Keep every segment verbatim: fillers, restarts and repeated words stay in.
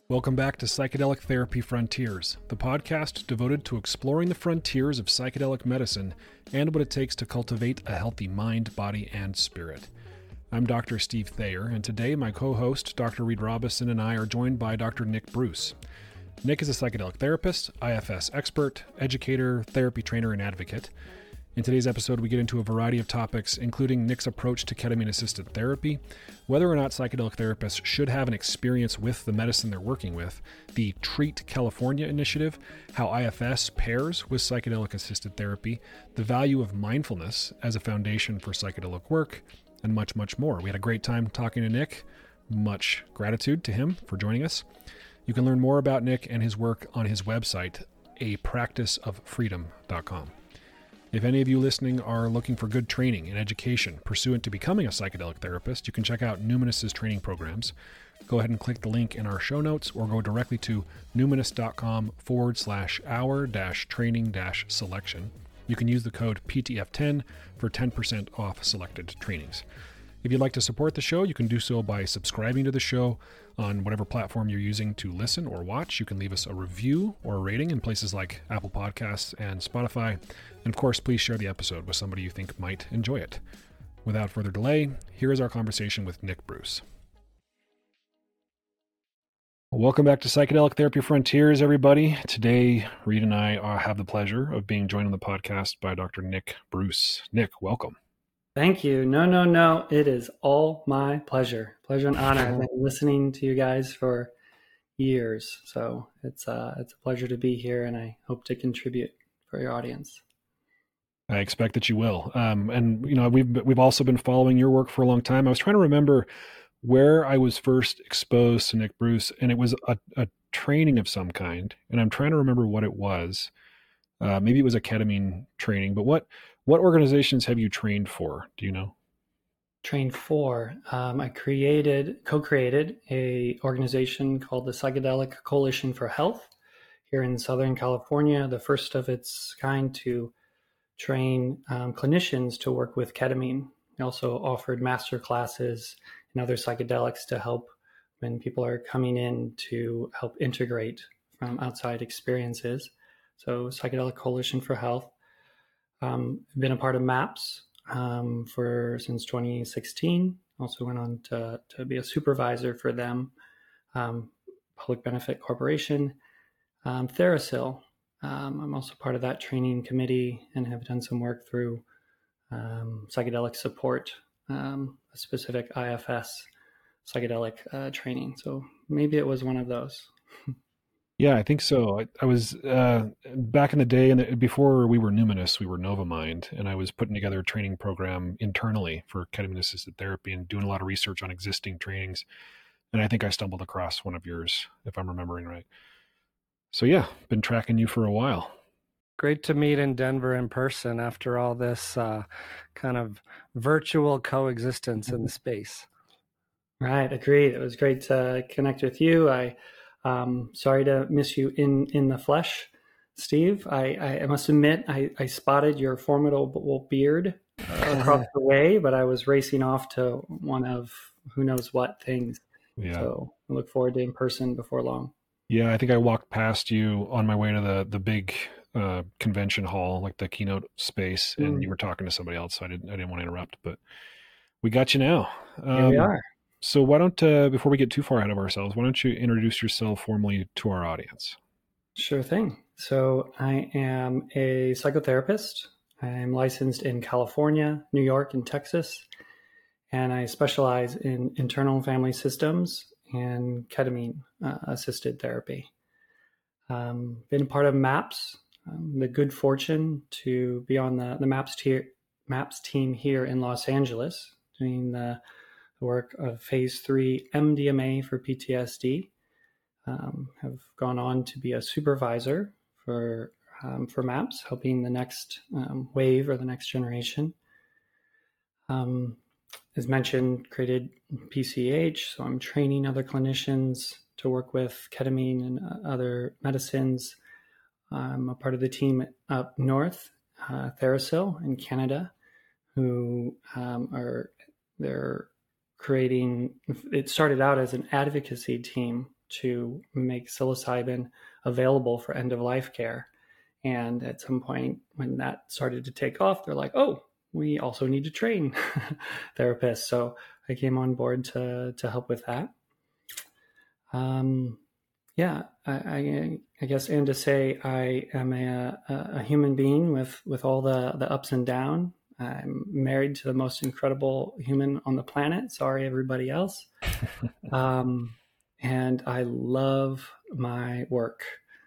Welcome back to Psychedelic Therapy Frontiers, the podcast devoted to exploring the frontiers of psychedelic medicine and what it takes to cultivate a healthy mind, body, and spirit. I'm Doctor Steve Thayer, and today my co-host, Doctor Reed Robison, and I are joined by Doctor Nick Bruce. Nick is a psychedelic therapist, I F S expert, educator, therapy trainer, and advocate. In today's episode, we get into a variety of topics, including Nick's approach to ketamine-assisted therapy, whether or not psychedelic therapists should have an experience with the medicine they're working with, the Treat California initiative, how I F S pairs with psychedelic-assisted therapy, the value of mindfulness as a foundation for psychedelic work, and much, much more. We had a great time talking to Nick. Much gratitude to him for joining us. You can learn more about Nick and his work on his website, a practice of freedom dot com. If any of you listening are looking for good training and education pursuant to becoming a psychedelic therapist, you can check out Numinous' training programs. Go ahead and click the link in our show notes or go directly to numinous.com forward slash hour dash training dash selection. You can use the code P T F ten for ten percent off selected trainings. If you'd like to support the show, you can do so by subscribing to the show on whatever platform you're using to listen or watch. You can leave us a review or a rating in places like Apple Podcasts and Spotify. And of course, please share the episode with somebody you think might enjoy it. Without further delay, here is our conversation with Nick Bruce. Welcome back to Psychedelic Therapy Frontiers, everybody. Today, Reed and I uh, have the pleasure of being joined on the podcast by Doctor Nick Bruce. Nick, welcome. Thank you. No, no, no. It is all my pleasure. Pleasure and honor. I've been listening to you guys for years. So it's uh, it's a pleasure to be here, and I hope to contribute for your audience. I expect that you will. Um, and, you know, we've we've also been following your work for a long time. I was trying to remember where I was first exposed to Nick Bruce, and it was a, a training of some kind. And I'm trying to remember what it was. Uh, maybe it was a ketamine training, but what what organizations have you trained for? Do you know? Trained for. Um, I created, co-created a organization called the Psychedelic Coalition for Health here in Southern California, the first of its kind to train um, clinicians to work with ketamine. We also offered master classes and other psychedelics to help when people are coming in to help integrate from outside experiences. So Psychedelic Coalition for Health. Um, been a part of MAPS um, for since twenty sixteen. Also went on to, to be a supervisor for them. Um, Public Benefit Corporation. Um, TheraSil. Um, I'm also part of that training committee and have done some work through um, psychedelic support, um, a specific I F S psychedelic uh, training. So maybe it was one of those. Yeah, I think so. I, I was uh, back in the day, and before we were Numinous, we were Novamind, and I was putting together a training program internally for ketamine-assisted therapy and doing a lot of research on existing trainings. And I think I stumbled across one of yours, if I'm remembering right. So yeah, been tracking you for a while. Great to meet in Denver in person after all this uh, kind of virtual coexistence in the space. Right, agreed. It was great to connect with you. I Um, sorry to miss you in, in the flesh, Steve. I, I must admit, I, I spotted your formidable beard across the way, but I was racing off to one of who knows what things. Yeah. So I look forward to in person before long. Yeah, I think I walked past you on my way to the, the big uh, convention hall, like the keynote space, and mm. you were talking to somebody else, so I didn't I didn't want to interrupt, but we got you now. Um, Here we are. So why don't, uh, before we get too far ahead of ourselves, why don't you introduce yourself formally to our audience? Sure thing. So I am a psychotherapist. I'm licensed in California, New York, and Texas, and I specialize in internal family systems and ketamine-assisted uh, therapy. Um, been part of MAPS, um, the good fortune to be on the, the MAPS, tier, MAPS team here in Los Angeles, doing the the work of phase three M D M A for P T S D. Um, have gone on to be a supervisor for um, for MAPS, helping the next um, wave or the next generation. Um, as mentioned, created P C H, so I'm training other clinicians to work with ketamine and uh, other medicines. I'm a part of the team up north, uh, TheraSil in Canada, who um, are they're creating, it started out as an advocacy team to make psilocybin available for end-of-life care. And at some point when that started to take off, they're like, oh, we also need to train therapists. So I came on board to to help with that. Um, yeah, I, I, I guess, and to say I am a, a human being with, with all the, the ups and downs. I'm married to the most incredible human on the planet. Sorry, everybody else. um, and I love my work.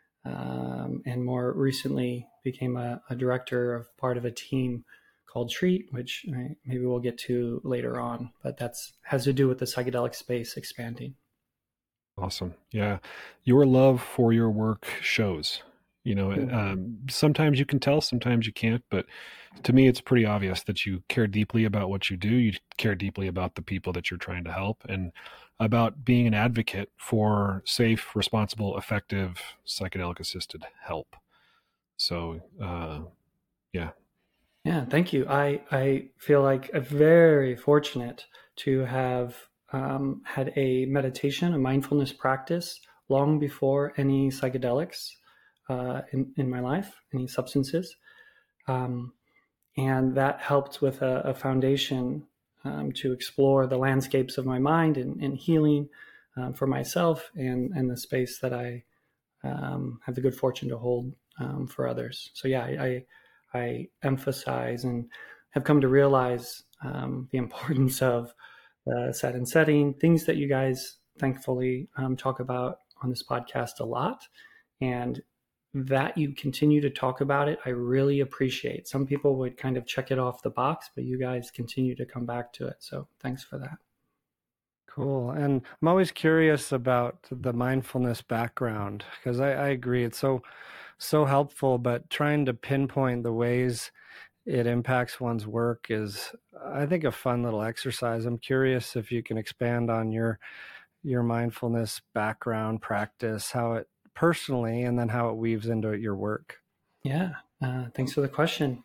Um, and more recently became a, a director of part of a team called Treat, which I, maybe we'll get to later on, but that's has to do with the psychedelic space expanding. Awesome. Yeah. Your love for your work shows. You know, Mm-hmm. um, sometimes you can tell, sometimes you can't, but to me, it's pretty obvious that you care deeply about what you do. You care deeply about the people that you're trying to help and about being an advocate for safe, responsible, effective psychedelic assisted help. So, uh, yeah. Yeah, thank you. I, I feel like I'm very fortunate to have um, had a meditation, a mindfulness practice long before any psychedelics uh, in, in my life, any substances. Um, and that helped with a, a foundation um, to explore the landscapes of my mind and, and healing um, for myself and, and the space that I um, have the good fortune to hold um, for others. So yeah, I, I emphasize and have come to realize um, the importance of the set and setting, things that you guys thankfully um, talk about on this podcast a lot. And that you continue to talk about it, I really appreciate. Some people would kind of check it off the box, but you guys continue to come back to it. So thanks for that. Cool. And I'm always curious about the mindfulness background because I, I agree it's so so helpful, but trying to pinpoint the ways it impacts one's work is, I think, a fun little exercise. I'm curious if you can expand on your your mindfulness background practice, how it personally, and then how it weaves into your work. Yeah, uh, thanks for the question.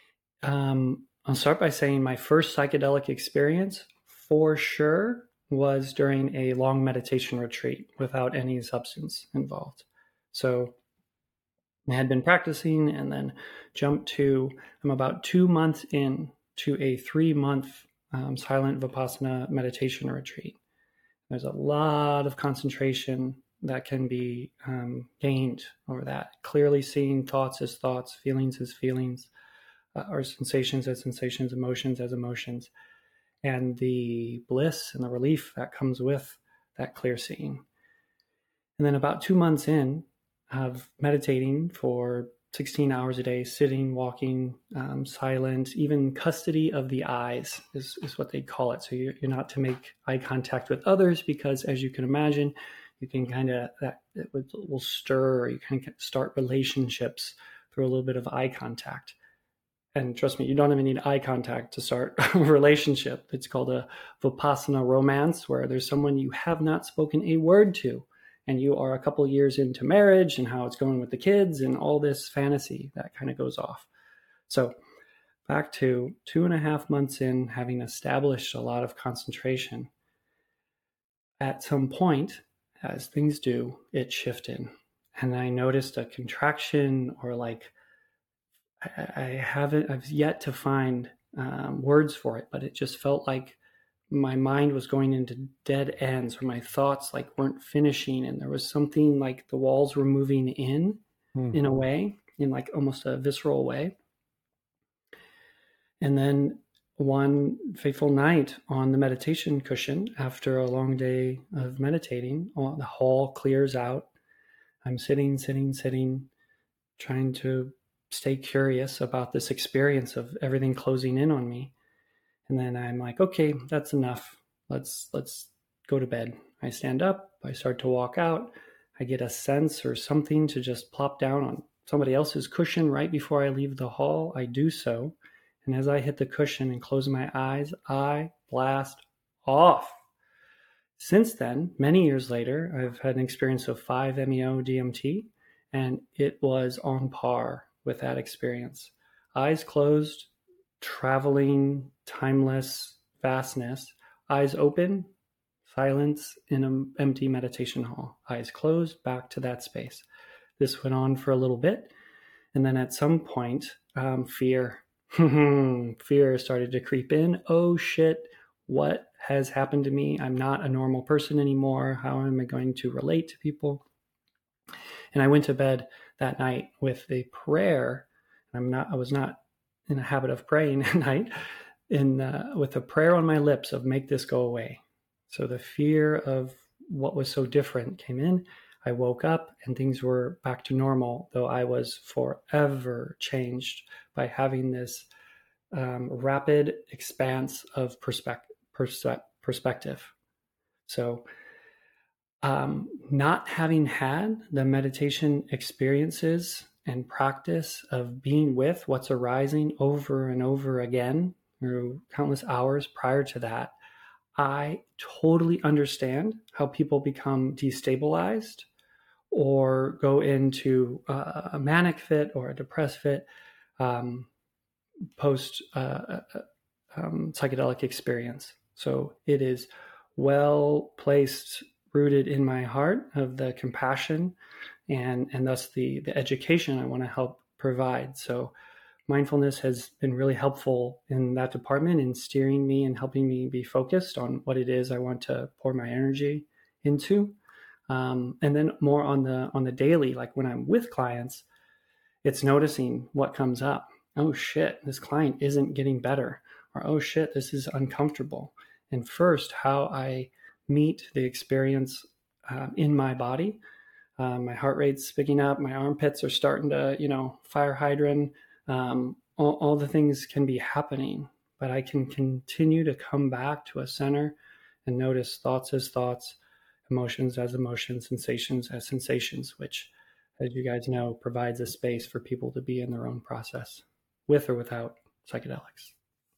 Um, I'll start by saying my first psychedelic experience, for sure, was during a long meditation retreat without any substance involved. So I had been practicing and then jumped to, I'm about two months in to a three month um, silent Vipassana meditation retreat. There's a lot of concentration that can be um, gained over that. Clearly seeing thoughts as thoughts, feelings as feelings, uh, or sensations as sensations, emotions as emotions, and the bliss and the relief that comes with that clear seeing. And then about two months in of meditating for sixteen hours a day, sitting, walking, um, silent, even custody of the eyes is, is what they call it. So you're, you're not to make eye contact with others because, as you can imagine, you can kind of, that it will, will stir, or you can start relationships through a little bit of eye contact. And trust me, you don't even need eye contact to start a relationship. It's called a Vipassana romance, where there's someone you have not spoken a word to, and you are a couple years into marriage and how it's going with the kids and all this fantasy that kind of goes off. So back to two and a half months in, having established a lot of concentration, at some point, as things do, it shifted. And I noticed a contraction, or like, I, I haven't, I've yet to find um, words for it, but it just felt like my mind was going into dead ends, or my thoughts like weren't finishing, and there was something like the walls were moving in mm. in a way, in like almost a visceral way. And then one fateful night on the meditation cushion, after a long day of meditating, the hall clears out. I'm sitting, sitting, sitting, trying to stay curious about this experience of everything closing in on me. And then I'm like, okay, that's enough. Let's let's go to bed. I stand up. I start to walk out. I get a sense or something to just plop down on somebody else's cushion right before I leave the hall. I do so. And as I hit the cushion and close my eyes, I blast off. Since then, many years later, I've had an experience of five M E O D M T, and it was on par with that experience. Eyes closed, traveling, timeless vastness. Eyes open, silence in an empty meditation hall, eyes closed, back to that space. This went on for a little bit. And then at some point, um, fear, fear started to creep in. Oh shit, what has happened to me? I'm not a normal person anymore. How am I going to relate to people? And I went to bed that night with a prayer. I'm not, I was not in a habit of praying at night, in uh, with a prayer on my lips of make this go away. So the fear of what was so different came in. I woke up and things were back to normal, though I was forever changed by having this um, rapid expanse of perspective. perspective. So um, not having had the meditation experiences and practice of being with what's arising over and over again through countless hours prior to that, I totally understand how people become destabilized or go into uh, a manic fit or a depressed fit um, post uh, um, psychedelic experience. So it is well placed, rooted in my heart of the compassion and, and thus the, the education I want to help provide. So mindfulness has been really helpful in that department in steering me and helping me be focused on what it is I want to pour my energy into. Um, and then more on the on the daily, like when I'm with clients, it's noticing what comes up. Oh shit, this client isn't getting better. Or oh shit, this is uncomfortable. And first, how I meet the experience um, in my body. Um, my heart rate's picking up. My armpits are starting to, you know, fire hydrant. Um, all, all the things can be happening, but I can continue to come back to a center and notice thoughts as thoughts, emotions as emotions, sensations as sensations, which, as you guys know, provides a space for people to be in their own process with or without psychedelics.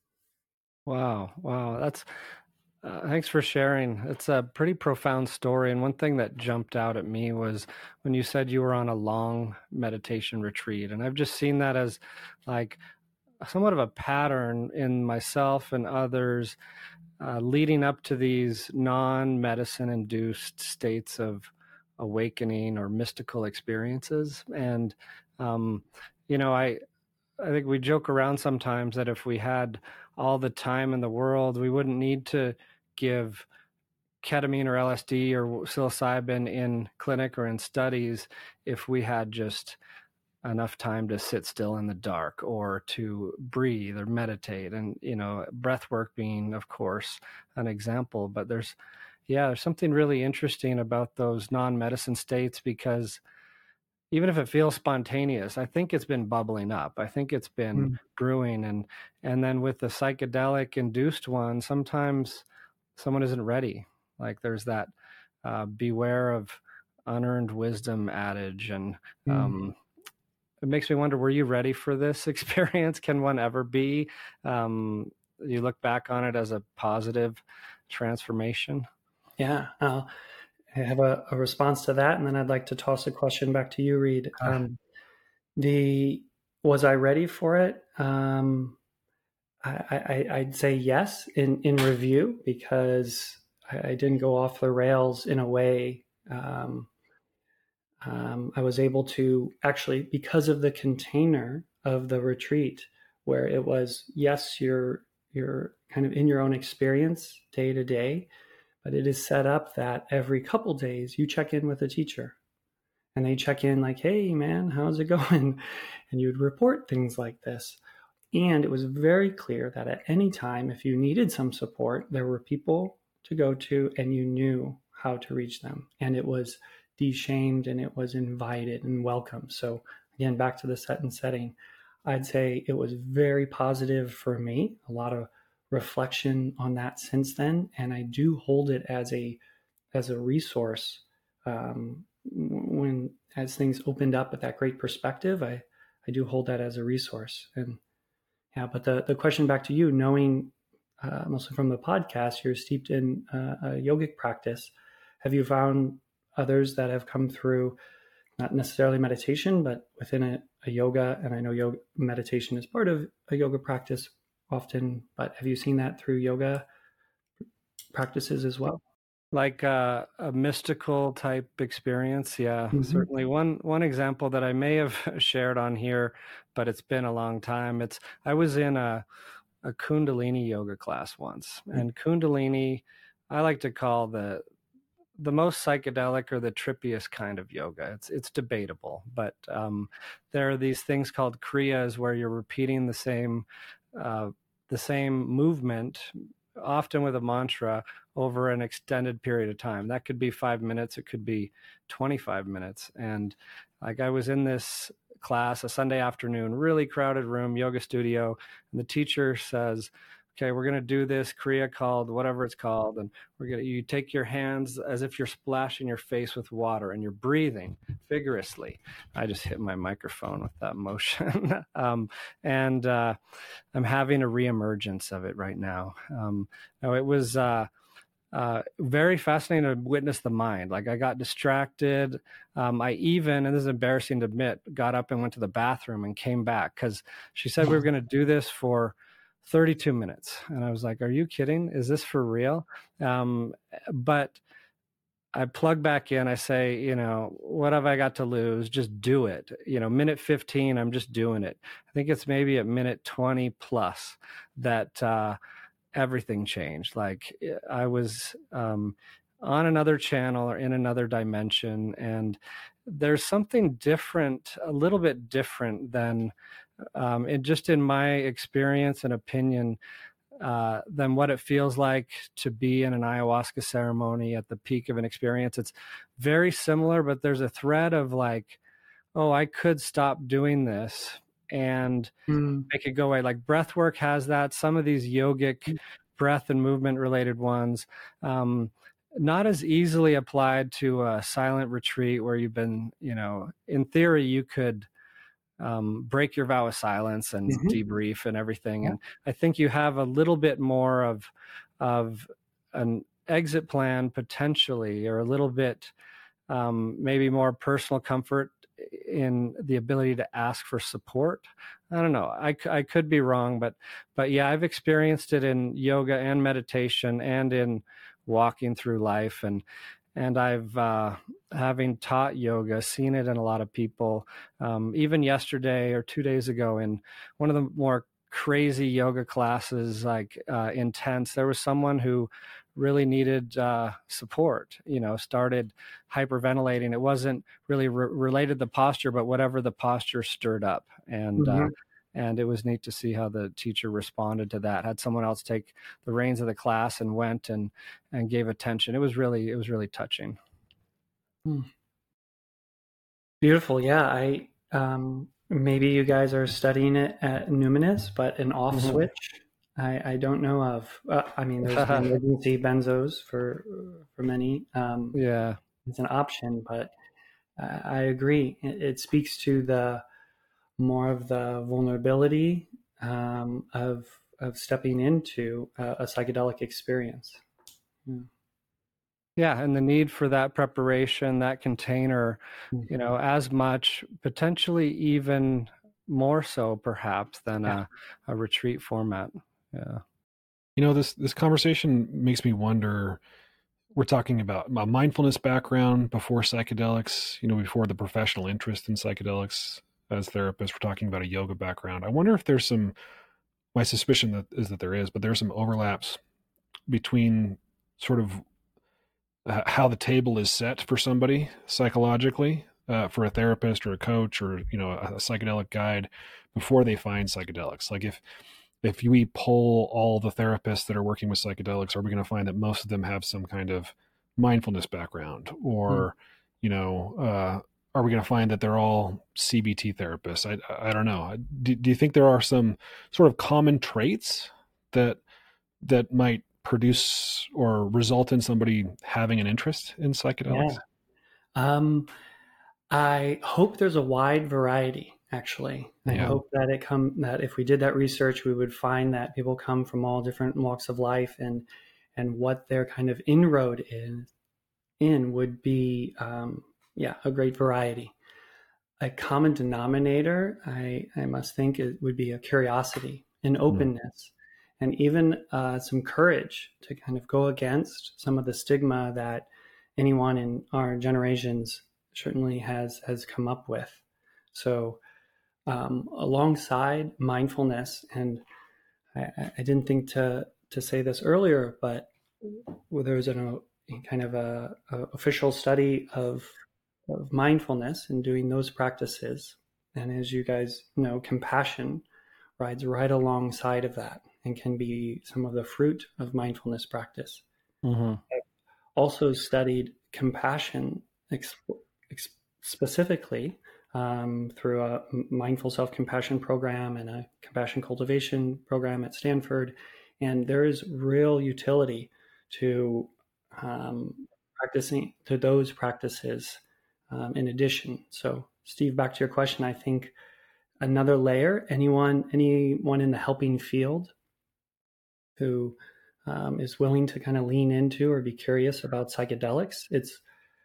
Wow. Wow. That's, uh, thanks for sharing. It's a pretty profound story. And one thing that jumped out at me was when you said you were on a long meditation retreat. And I've just seen that as like somewhat of a pattern in myself and others uh, leading up to these non-medicine induced states of awakening or mystical experiences. And, um, you know, I, I think we joke around sometimes that if we had all the time in the world, we wouldn't need to give ketamine or L S D or psilocybin in clinic or in studies if we had just enough time to sit still in the dark or to breathe or meditate. And, you know, breath work being, of course, an example. But there's, yeah, there's something really interesting about those non-medicine states, because even if it feels spontaneous, I think it's been bubbling up. I think it's been mm. brewing. And, and then with the psychedelic induced one, sometimes someone isn't ready. Like there's that uh, beware of unearned wisdom adage. And um, mm. it makes me wonder, were you ready for this experience? Can one ever be? Um, you look back on it as a positive transformation? Yeah. Uh, I have a, a response to that, and then I'd like to toss a question back to you, Reed. Um, the was I ready for it? Um, I, I, I'd say yes in, in review, because I, I didn't go off the rails in a way. Um, um, I was able to actually, because of the container of the retreat, where it was, yes, you're you're kind of in your own experience day to day, but it is set up that every couple days you check in with a teacher, and they check in like, hey man, how's it going? And you'd report things like this. And it was very clear that at any time, if you needed some support, there were people to go to and you knew how to reach them. And it was de-shamed and it was invited and welcome. So again, back to the set and setting, I'd say it was very positive for me. A lot of reflection on that since then, and I do hold it as a as a resource um, when as things opened up with that great perspective. I I do hold that as a resource. And yeah, but the the question back to you, knowing uh, mostly from the podcast, you're steeped in uh, a yogic practice. Have you found others that have come through, not necessarily meditation, but within a, a yoga? And I know yoga meditation is part of a yoga practice often, but have you seen that through yoga practices as well? Like uh, a mystical type experience. Yeah, Mm-hmm. certainly. One one example that I may have shared on here, but it's been a long time. It's I was in a, a Kundalini yoga class once, and Kundalini, I like to call the the most psychedelic or the trippiest kind of yoga. It's it's debatable, but um, there are these things called kriyas where you're repeating the same uh, the same movement, often with a mantra, over an extended period of time. That could be five minutes, it could be twenty-five minutes. And like I was in this class, a Sunday afternoon, really crowded room, yoga studio, and the teacher says, okay, we're going to do this kriya called whatever it's called. And we're going to, you take your hands as if you're splashing your face with water and you're breathing vigorously. I just hit my microphone with that motion. um, and uh, I'm having a reemergence of it right now. Um, no, it was uh, uh, very fascinating to witness the mind. Like I got distracted. Um, I even, and this is embarrassing to admit, got up and went to the bathroom and came back because she said we were going to do this for thirty-two minutes. And I was like, are you kidding? Is this for real? Um, but I plug back in. I say, you know, what have I got to lose? Just do it. You know, minute fifteen, I'm just doing it. I think it's maybe at minute twenty plus that uh, everything changed. Like I was um, on another channel or in another dimension. And there's something different, a little bit different than Um, and just in my experience and opinion, uh, than what it feels like to be in an ayahuasca ceremony at the peak of an experience. It's very similar, but there's a thread of like, oh, I could stop doing this and Mm. make it go away. Like breath work has that. Some of these yogic breath and movement related ones, um, not as easily applied to a silent retreat where you've been, you know, in theory, you could Um, break your vow of silence and Mm-hmm. debrief and everything. Yeah. And I think you have a little bit more of of an exit plan potentially, or a little bit um, maybe more personal comfort in the ability to ask for support. I don't know. I, I could be wrong, but but yeah, I've experienced it in yoga and meditation and in walking through life. And And I've, uh, having taught yoga, seen it in a lot of people. Um, even yesterday or two days ago in one of the more crazy yoga classes, like uh, intense, there was someone who really needed uh, support, you know, started hyperventilating. It wasn't really re- related to the posture, but whatever the posture stirred up. And Mm-hmm. uh, and it was neat to see how the teacher responded to that. Had someone else take the reins of the class and went and and gave attention. It was really it was really touching. Hmm. Beautiful. Yeah. I um, maybe you guys are studying it at Numinous, but an off Mhm. switch I, I don't know of. Uh, I mean, there's the emergency benzos for for many. Um, Yeah. it's an option, but uh, I agree. It, it speaks to the more of the vulnerability um, of of stepping into a, a psychedelic experience. Yeah. Yeah, and the need for that preparation, that container, you know, as much, potentially even more so perhaps than Yeah. a, a retreat format. Yeah. You know, this this conversation makes me wonder. We're talking about a mindfulness background before psychedelics, you know, before the professional interest in psychedelics as therapists. We're talking about a yoga background. I wonder if there's some, my suspicion that is that there is, but there's some overlaps between sort of uh, how the table is set for somebody psychologically, uh, for a therapist or a coach or, you know, a, a psychedelic guide before they find psychedelics. Like if, if we poll all the therapists that are working with psychedelics, are we going to find that most of them have some kind of mindfulness background? Or, mm. you know, uh, are we going to find that they're all C B T therapists? I, I don't know. Do, do you think there are some sort of common traits that that might produce or result in somebody having an interest in psychedelics? Yeah. Um, I hope there's a wide variety. Actually, I yeah. hope that it come that if we did that research, we would find that people come from all different walks of life, and and what their kind of inroad in in would be, um, yeah, a great variety. A common denominator, I I must think, it would be a curiosity, an openness, and even uh, some courage to kind of go against some of the stigma that anyone in our generations certainly has has come up with. So um, alongside mindfulness, and I, I didn't think to to say this earlier, but there was an, a kind of a, a official study of of mindfulness and doing those practices. And as you guys know, compassion rides right alongside of that and can be some of the fruit of mindfulness practice. Mm-hmm. I've also studied compassion ex- ex- specifically um, through a mindful self-compassion program and a compassion cultivation program at Stanford. And there is real utility to um, practicing to those practices um, in addition. So Steve, back to your question, I think another layer, anyone, anyone in the helping field who um, is willing to kind of lean into or be curious about psychedelics, it's,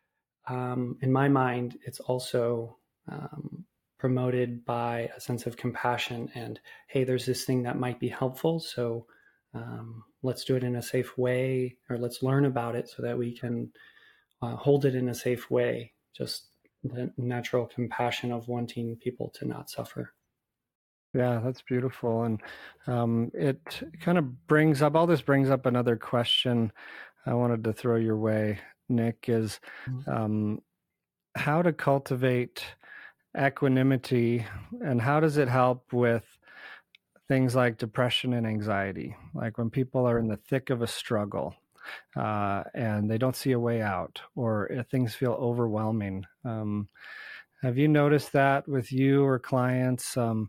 um, in my mind, it's also um, promoted by a sense of compassion and, hey, there's this thing that might be helpful. So um, let's do it in a safe way, or let's learn about it so that we can uh, hold it in a safe way. Just the natural compassion of wanting people to not suffer. Yeah, that's beautiful. And um, it kind of brings up, all this brings up another question I wanted to throw your way, Nick, is um, how to cultivate equanimity, and how does it help with things like depression and anxiety? Like when people are in the thick of a struggle uh, and they don't see a way out, or if things feel overwhelming. Um, have you noticed that with you or clients? Um,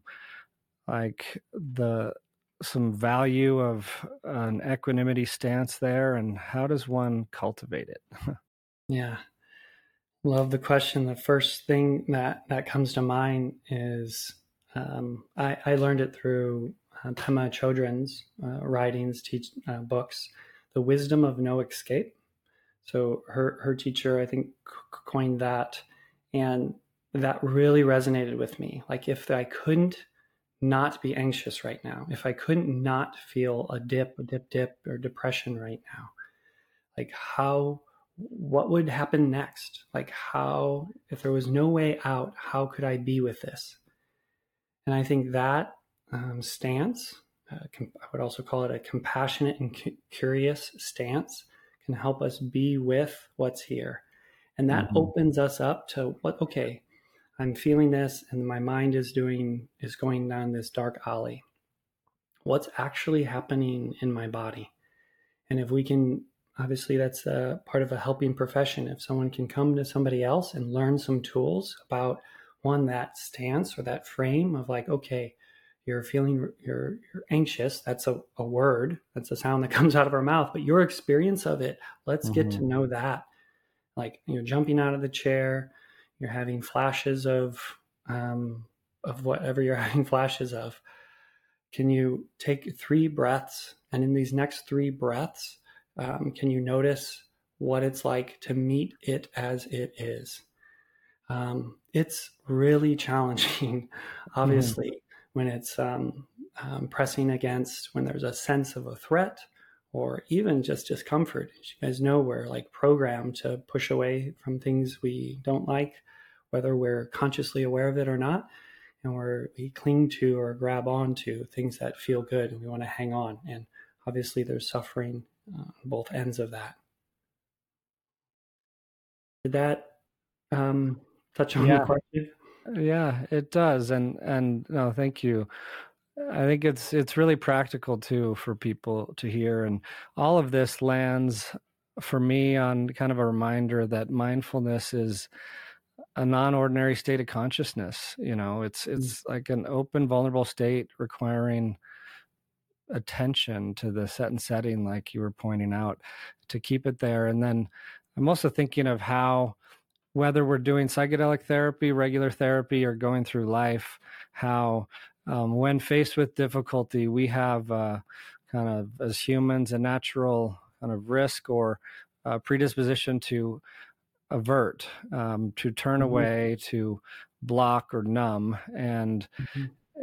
like the some value of an equanimity stance there, and how does one cultivate it? Yeah, love the question. The first thing that that comes to mind is um, I, I learned it through uh, Pema Chodron's uh, writings, teach uh, books, The Wisdom of No Escape. So her her teacher, I think, coined that, and that really resonated with me. Like if I couldn't not be anxious right now, if I couldn't not feel a dip, a dip, dip, or depression right now, like how, what would happen next? Like how, if there was no way out, how could I be with this? And I think that um, stance, uh, com- I would also call it a compassionate and cu- curious stance, can help us be with what's here. And that mm-hmm. opens us up to what, okay, I'm feeling this and my mind is doing, is going down this dark alley. What's actually happening in my body? And if we can, obviously that's a part of a helping profession. If someone can come to somebody else and learn some tools about one, that stance or that frame of like, okay, you're feeling, you're, you're anxious. That's a, a word. That's a sound that comes out of our mouth, but your experience of it, let's mm-hmm. get to know that. Like you're jumping out of the chair, you're having flashes of, um, of whatever you're having flashes of. Can you take three breaths? And in these next three breaths, um, can you notice what it's like to meet it as it is? Um, it's really challenging, obviously, mm-hmm. when it's um, um, pressing against, when there's a sense of a threat or even just discomfort. As you guys know, we're like programmed to push away from things we don't like, whether we're consciously aware of it or not. And we're, we cling to or grab onto things that feel good and we want to hang on. And obviously there's suffering uh, on both ends of that. Did that um, touch on yeah. the question? Yeah, it does. And, and no, thank you. I think it's, it's really practical too for people to hear. And all of this lands for me on kind of a reminder that mindfulness is a non-ordinary state of consciousness. You know, it's, it's mm-hmm. like an open, vulnerable state requiring attention to the set and setting, like you were pointing out, to keep it there. And then I'm also thinking of how, whether we're doing psychedelic therapy, regular therapy, or going through life, how um, when faced with difficulty, we have uh, kind of, as humans, a natural kind of risk or uh, predisposition to avert, um, to turn mm-hmm. away, to block or numb. And mm-hmm.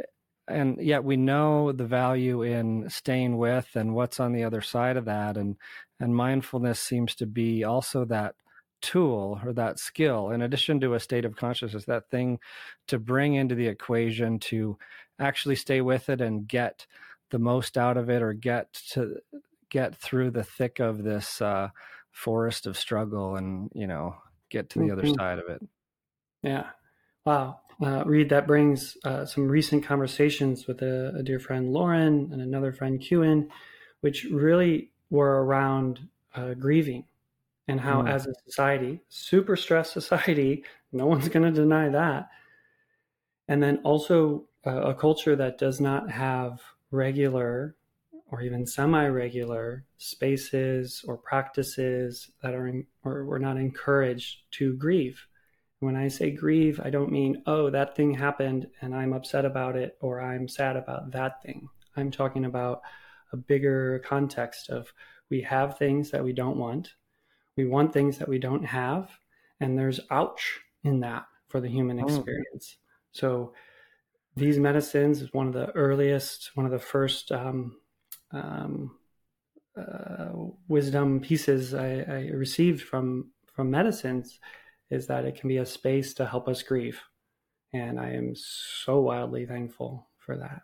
and yet we know the value in staying with and what's on the other side of that. And, and mindfulness seems to be also that tool or that skill, in addition to a state of consciousness, that thing to bring into the equation to actually stay with it and get the most out of it, or get to get through the thick of this uh, forest of struggle and, you know, get to the mm-hmm. other side of it. Yeah. Wow. Uh, Reed, that brings uh, some recent conversations with a, a dear friend, Lauren, and another friend, Kewen, which really were around uh, grieving and how mm. as a society, super stressed society, no one's going to deny that. And then also uh, a culture that does not have regular or even semi-regular spaces or practices that are in, or we're not encouraged to grieve. When I say grieve, I don't mean, oh, that thing happened and I'm upset about it, or I'm sad about that thing. I'm talking about a bigger context of we have things that we don't want. We want things that we don't have. And there's ouch in that for the human experience. Oh. So these medicines is one of the earliest, one of the first um, um, uh, wisdom pieces I, I received from, from medicines, is that it can be a space to help us grieve. And I am so wildly thankful for that.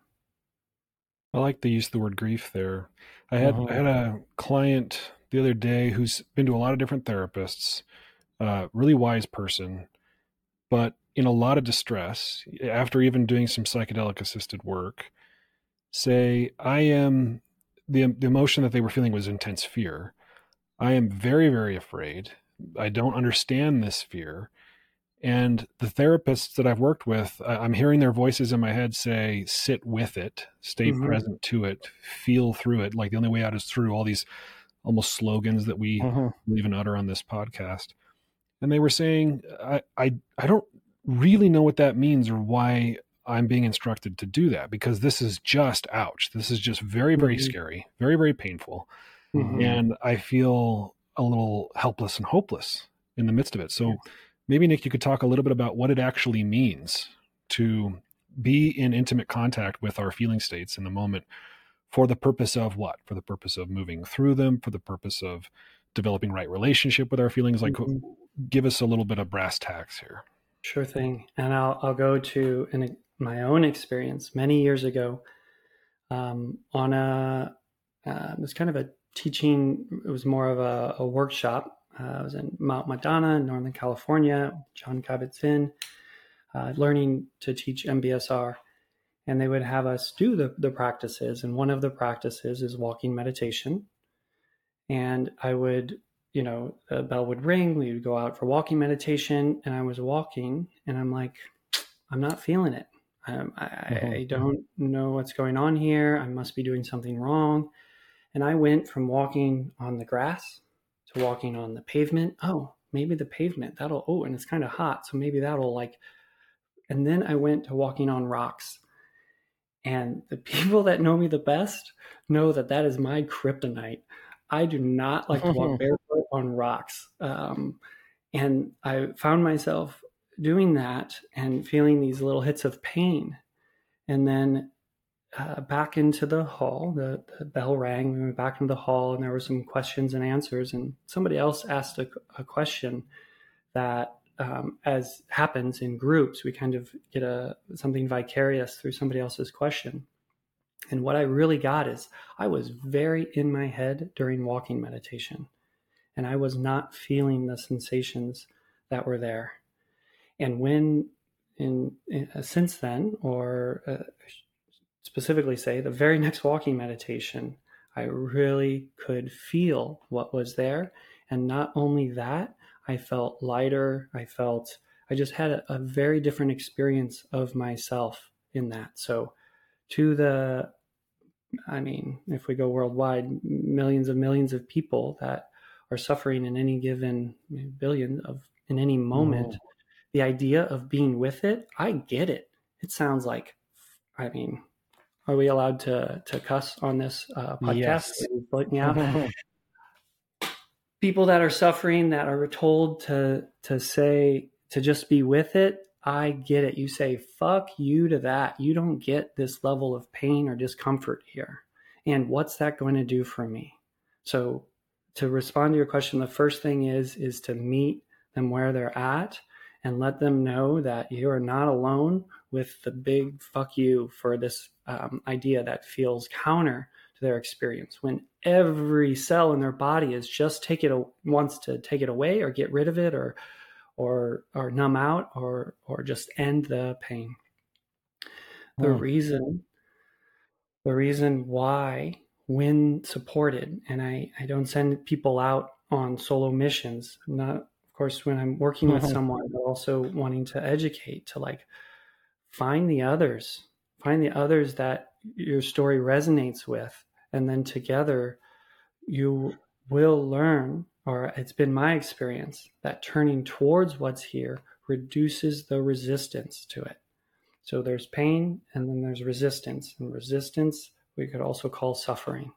I like the use of the word grief there. I had, uh-huh. I had a client the other day who's been to a lot of different therapists, uh, really wise person, but in a lot of distress after even doing some psychedelic assisted work. Say, I am, the, the emotion that they were feeling was intense fear. I am very, very afraid. I don't understand this fear. And the therapists that I've worked with, I'm hearing their voices in my head say, sit with it, stay mm-hmm. present to it, feel through it. Like the only way out is through, all these almost slogans that we mm-hmm. even utter on this podcast. And they were saying, I, I, I don't really know what that means or why I'm being instructed to do that, because this is just ouch. This is just very, very mm-hmm. scary, very, very painful. Mm-hmm. And I feel a little helpless and hopeless in the midst of it. So yes. maybe, Nick, you could talk a little bit about what it actually means to be in intimate contact with our feeling states in the moment, for the purpose of what? For the purpose of moving through them, for the purpose of developing right relationship with our feelings. Like, mm-hmm. give us a little bit of brass tacks here. Sure thing. And I'll, I'll go to an, my own experience many years ago um, on a, uh, it was kind of a teaching, it was more of a, a workshop. Uh, I was in Mount Madonna, Northern California, John Kabat-Zinn, uh, learning to teach M B S R. And they would have us do the, the practices. And one of the practices is walking meditation. And I would, you know, the bell would ring, we would go out for walking meditation. And I was walking and I'm like, I'm not feeling it. Um, I, mm-hmm. I don't know what's going on here. I must be doing something wrong. And I went from walking on the grass to walking on the pavement. Oh, maybe the pavement, that'll, oh, and it's kind of hot. So maybe that'll like, and then I went to walking on rocks. And the people that know me the best know that that is my kryptonite. I do not like to walk barefoot on rocks. Um, and I found myself doing that and feeling these little hits of pain. And then uh, back into the hall, the, the bell rang, we went back into the hall and there were some questions and answers. And somebody else asked a, a question that, um, as happens in groups, we kind of get a something vicarious through somebody else's question. And what I really got is I was very in my head during walking meditation, and I was not feeling the sensations that were there. And when, in, in uh, since then, or uh, specifically say the very next walking meditation, I really could feel what was there. And not only that, I felt lighter. I felt, I just had a, a very different experience of myself in that. So to the, I mean, if we go worldwide, millions and millions of people that are suffering in any given billion of, in any moment, oh. the idea of being with it, I get it. It sounds like, I mean, are we allowed to, to cuss on this uh, podcast? Yes. Blurt me out. People that are suffering, that are told to to say, to just be with it, I get it. You say, fuck you to that. You don't get this level of pain or discomfort here. And what's that going to do for me? So to respond to your question, the first thing is, is to meet them where they're at and let them know that you are not alone with the big fuck you for this um, idea that feels counter to their experience. When every cell in their body is just take it, wants to take it away or get rid of it or or or numb out or or just end the pain. The Mm. reason the reason why, when supported, and I, I don't send people out on solo missions, not of course when I'm working with someone, but also wanting to educate, to like find the others, find the others that your story resonates with, and then together you will learn, or it's been my experience, that turning towards what's here reduces the resistance to it. So there's pain and then there's resistance. And resistance we could also call suffering.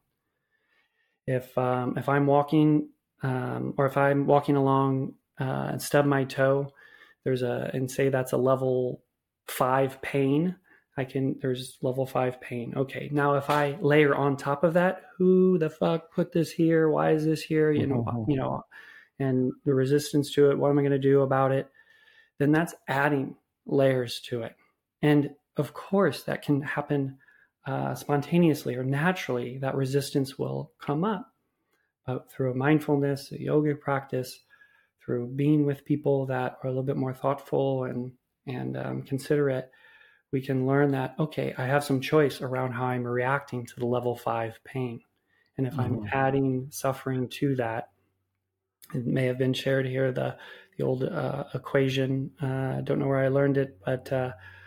If um, if I'm walking um, or if I'm walking along uh, and stub my toe, there's a, and say that's a level five pain, I can, there's level five pain. Okay, now if I layer on top of that, who the fuck put this here? Why is this here? You know, mm-hmm. you know, and the resistance to it, what am I going to do about it? Then that's adding layers to it. And of course, that can happen uh, spontaneously or naturally, that resistance will come up. But through a mindfulness, a yoga practice, through being with people that are a little bit more thoughtful and, and um, considerate, we can learn that, okay, I have some choice around how I'm reacting to the level five pain. And if mm-hmm. I'm adding suffering to that, it may have been shared here, the, the old uh, equation, I uh, don't know where I learned it, but uh,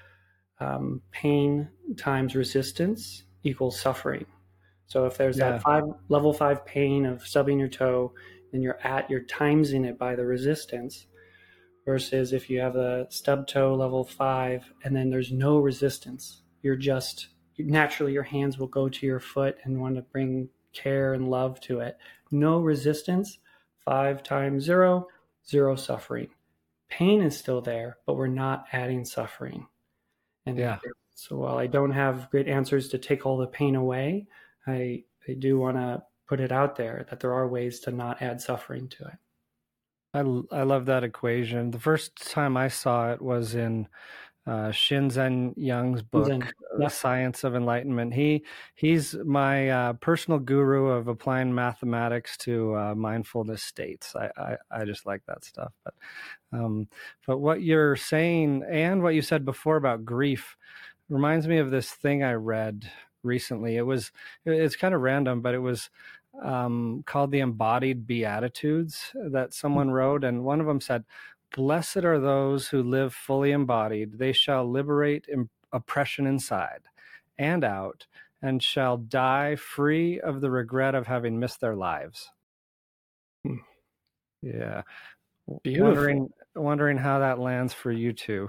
um, pain times resistance equals suffering. So if there's yeah. that five level five pain of stubbing your toe, then you're at, you're timesing it by the resistance. Versus if you have a stub toe level five and then there's no resistance, you're just, naturally your hands will go to your foot and want to bring care and love to it. No resistance, five times zero, zero suffering. Pain is still there, but we're not adding suffering. And yeah. so while I don't have great answers to take all the pain away, I, I do want to put it out there that there are ways to not add suffering to it. I, I love that equation. The first time I saw it was in uh, Shinzen Young's book, Shinzen. The yep. Science of Enlightenment. He he's my uh, personal guru of applying mathematics to uh, mindfulness states. I, I, I just like that stuff. But um, but what you're saying and what you said before about grief reminds me of this thing I read recently. It was it's kind of random, but it was um, called the Embodied Beatitudes that someone wrote. And one of them said, "Blessed are those who live fully embodied. They shall liberate im- oppression inside and out and shall die free of the regret of having missed their lives." Hmm. Yeah. Beautiful. Wondering, wondering how that lands for you two.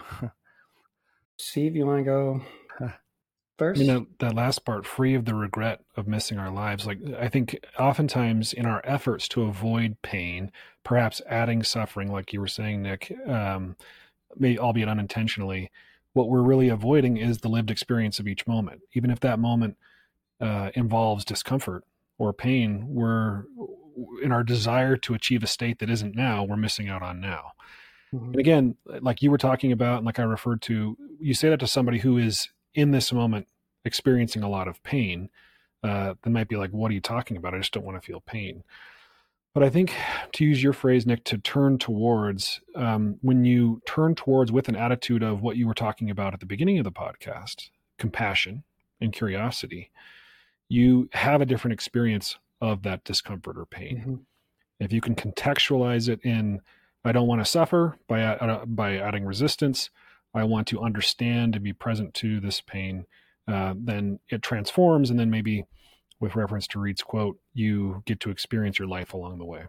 Steve, you want to go first? You know, that last part, free of the regret of missing our lives. Like, I think oftentimes in our efforts to avoid pain, perhaps adding suffering, like you were saying, Nick, um, maybe albeit unintentionally, what we're really avoiding is the lived experience of each moment. Even if that moment uh, involves discomfort or pain, we're in our desire to achieve a state that isn't now, we're missing out on now. Mm-hmm. And again, like you were talking about, and like I referred to, you say that to somebody who is in this moment experiencing a lot of pain, uh, they might be like, what are you talking about? I just don't want to feel pain. But I think, to use your phrase, Nick, to turn towards, um, when you turn towards with an attitude of what you were talking about at the beginning of the podcast, compassion and curiosity, you have a different experience of that discomfort or pain. Mm-hmm. If you can contextualize it in, I don't want to suffer by, uh, by adding resistance, I want to understand and be present to this pain, uh, then it transforms. And then maybe with reference to Reed's quote, you get to experience your life along the way.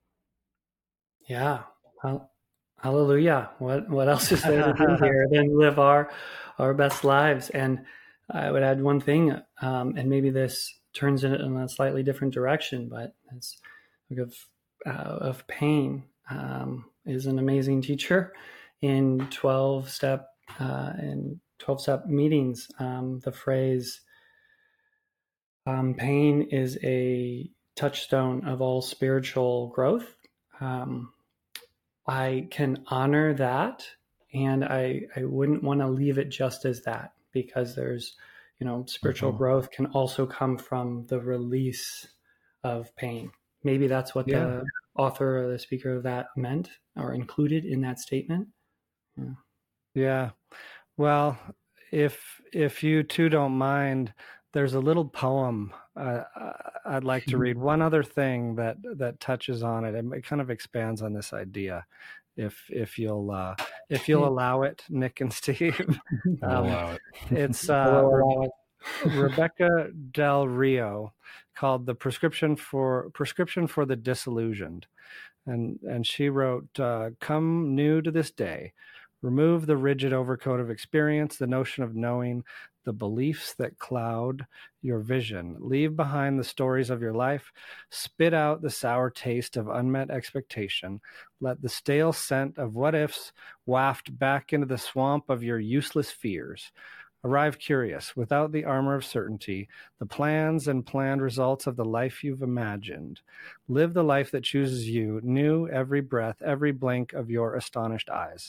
Yeah. Hallelujah. What, what else is there to do here than live our, our best lives? And I would add one thing, um, and maybe this turns it in a slightly different direction, but it's of, uh, of pain, um, is an amazing teacher. in twelve step uh, in twelve step meetings, um, the phrase um, pain is a touchstone of all spiritual growth. Um, I can honor that, and I, I wouldn't want to leave it just as that, because there's, you know, spiritual mm-hmm. growth can also come from the release of pain. Maybe that's what yeah. the author or the speaker of that meant or included in that statement. Yeah. Yeah. Well, if if you two don't mind, there's a little poem uh, I'd like to read. One other thing that that touches on it, and it kind of expands on this idea, if if you'll uh, if you'll allow it, Nick and Steve. I'll um, allow it. It's uh, Re- Rebecca Del Rio, called "The Prescription for Prescription for the Disillusioned," and and she wrote, uh, "Come new to this day. Remove the rigid overcoat of experience, the notion of knowing, the beliefs that cloud your vision. Leave behind the stories of your life. Spit out the sour taste of unmet expectation. Let the stale scent of what-ifs waft back into the swamp of your useless fears. Arrive curious, without the armor of certainty, the plans and planned results of the life you've imagined. Live the life that chooses you, new every breath, every blink of your astonished eyes."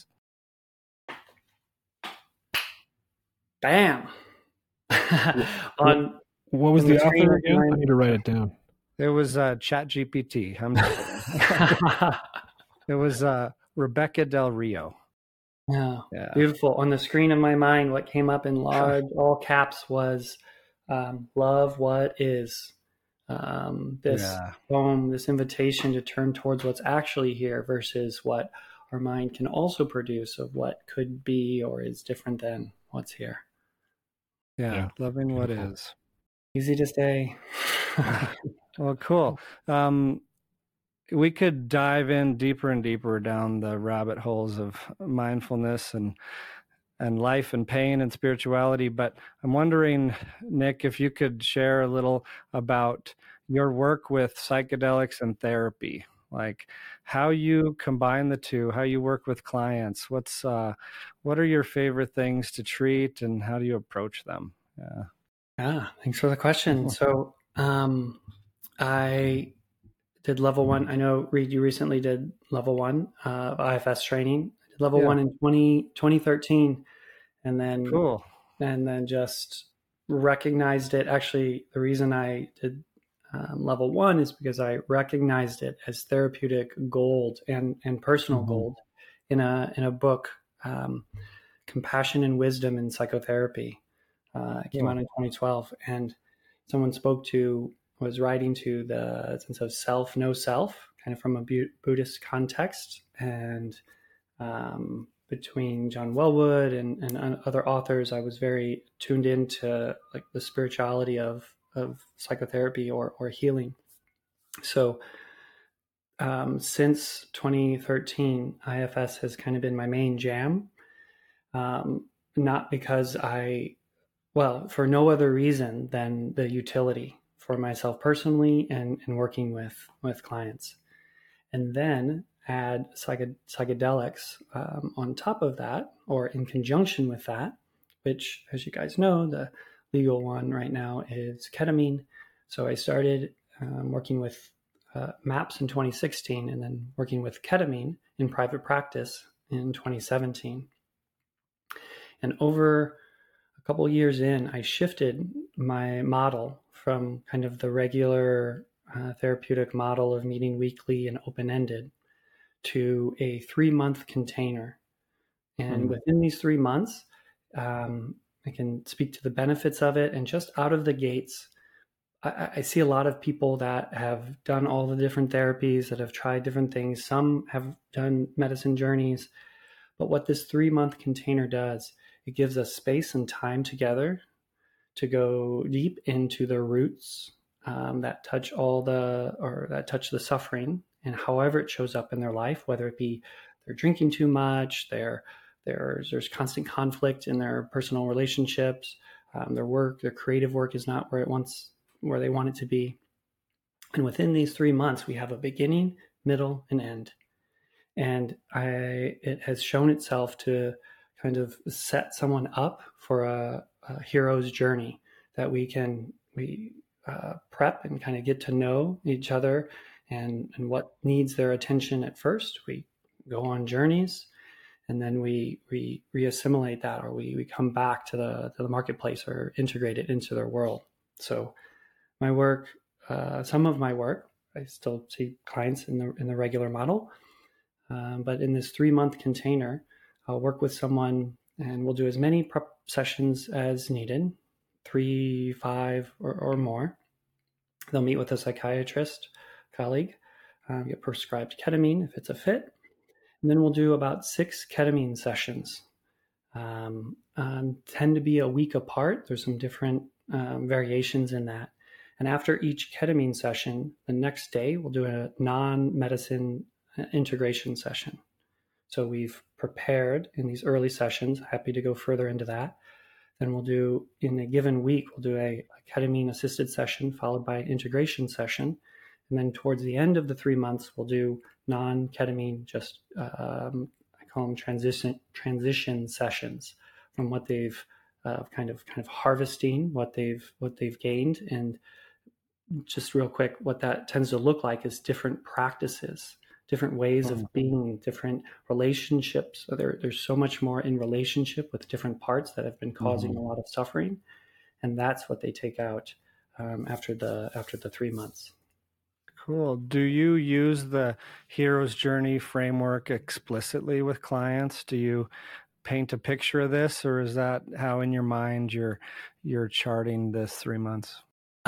Bam. On what was the, the author again? I need to write it down. It was uh, ChatGPT. I'm It was uh, Rebecca Del Rio. Yeah. yeah, beautiful. On the screen of my mind, what came up in large, all caps, was um, "Love what is." Um, this yeah. poem, this invitation to turn towards what's actually here versus what our mind can also produce of what could be or is different than what's here. Yeah, yeah. Loving what is. Easy to say. Well, cool. Um, we could dive in deeper and deeper down the rabbit holes of mindfulness and and life and pain and spirituality, but I'm wondering, Nick, if you could share a little about your work with psychedelics and therapy, like how you combine the two, how you work with clients. What's uh, what are your favorite things to treat, and how do you approach them? Yeah. Yeah, thanks for the question. So um, I did level one. I know, Reed, you recently did level one uh, of I F S training. I did level yeah. one in twenty, twenty thirteen, and then cool. and then just recognized it. Actually, the reason I did um, level one is because I recognized it as therapeutic gold and and personal mm-hmm. gold in a in a book, um, Compassion and Wisdom in Psychotherapy. Uh, it came yeah. out in twenty twelve, and someone spoke to, was writing to the sense of self, no self, kind of from a Bu- Buddhist context. And um, between John Wellwood and, and other authors, I was very tuned into like the spirituality of, of psychotherapy or, or healing. So um, since twenty thirteen, I F S has kind of been my main jam. Um, not because I Well, for no other reason than the utility for myself personally and, and working with, with clients. And then add psych- psychedelics um, on top of that, or in conjunction with that, which, as you guys know, the legal one right now is ketamine. So I started um, working with uh, MAPS in twenty sixteen, and then working with ketamine in private practice in twenty seventeen. And over a couple of years in, I shifted my model from kind of the regular uh, therapeutic model of meeting weekly and open-ended to a three-month container. And mm-hmm. within these three months, um, I can speak to the benefits of it. And just out of the gates, I, I see a lot of people that have done all the different therapies, that have tried different things. Some have done medicine journeys. But what this three-month container does, it gives us space and time together to go deep into the roots um, that touch all the, or that touch the suffering, and however it shows up in their life, whether it be they're drinking too much, they're, there's there's constant conflict in their personal relationships, um, their work, their creative work is not where it wants, where they want it to be. And within these three months, we have a beginning, middle, and end. And I, it has shown itself to kind of set someone up for a, a hero's journey that we can, we uh, prep and kind of get to know each other and, and what needs their attention at first. We go on journeys, and then we we reassimilate that, or we, we come back to the to the marketplace or integrate it into their world. So my work, uh, some of my work, I still see clients in the in the regular model, um, but in this three month container, I'll work with someone, and we'll do as many prep sessions as needed, three, five, or, or more. They'll meet with a psychiatrist colleague, uh, get prescribed ketamine if it's a fit. And then we'll do about six ketamine sessions, um, um, tend to be a week apart. There's some different um, variations in that. And after each ketamine session, the next day we'll do a non-medicine integration session. So we've prepared in these early sessions, happy to go further into that. Then we'll do, in a given week, we'll do a, a ketamine-assisted session followed by an integration session. And then towards the end of the three months, we'll do non-ketamine, just um, I call them transition transition sessions from what they've uh, kind of kind of harvesting what they've what they've gained. And just real quick, what that tends to look like is different practices, different ways of being, different relationships. So there, there's so much more in relationship with different parts that have been causing mm-hmm. a lot of suffering, and that's what they take out um, after the after the three months. Cool. Do you use the hero's journey framework explicitly with clients? Do you paint a picture of this, or is that how in your mind you're you're charting this three months?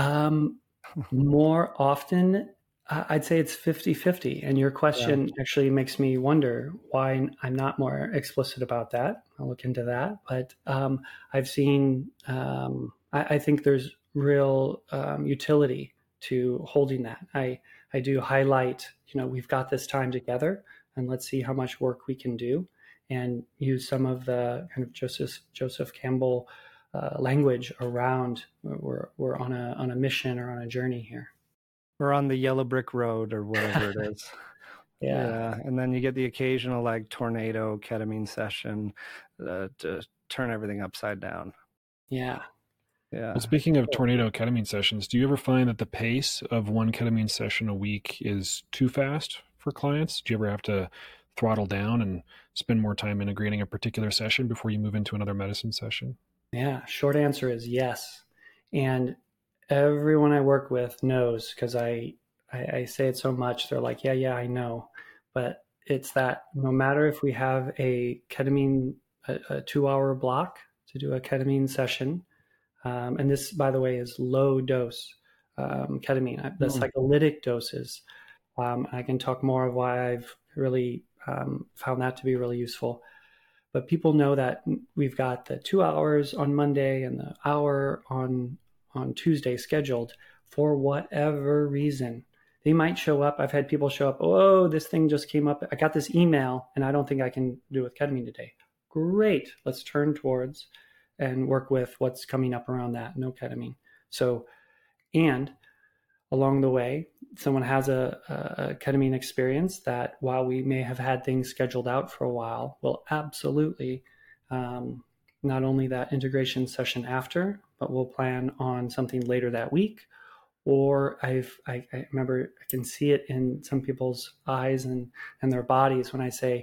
Um, more often, I'd say it's fifty-fifty. And your question yeah. actually makes me wonder why I'm not more explicit about that. I'll look into that. But um, I've seen, um, I, I think there's real um, utility to holding that. I, I do highlight, you know, we've got this time together, and let's see how much work we can do, and use some of the kind of Joseph Joseph Campbell uh, language around we're we're on a on a mission or on a journey here. We're on the yellow brick road or whatever it is. yeah. yeah. And then you get the occasional like tornado ketamine session uh, to turn everything upside down. Yeah. Yeah. Well, speaking of tornado ketamine sessions, do you ever find that the pace of one ketamine session a week is too fast for clients? Do you ever have to throttle down and spend more time integrating a particular session before you move into another medicine session? Yeah. Short answer is yes. And everyone I work with knows, because I, I, I say it so much. They're like, yeah, yeah, I know. But it's that no matter if we have a ketamine, a, a two hour block to do a ketamine session, Um, and this, by the way, is low dose um, ketamine, the mm. psycholytic doses. Um, I can talk more of why I've really um, found that to be really useful. But people know that we've got the two hours on Monday and the hour on on Tuesday scheduled for whatever reason. They might show up. I've had people show up, oh, this thing just came up. I got this email, and I don't think I can do with ketamine today. Great. Let's turn towards and work with what's coming up around that, no ketamine. So, and along the way, someone has a, a ketamine experience that while we may have had things scheduled out for a while, will absolutely, um, not only that integration session after, but we'll plan on something later that week. Or I've, I, I remember I can see it in some people's eyes and, and their bodies when I say,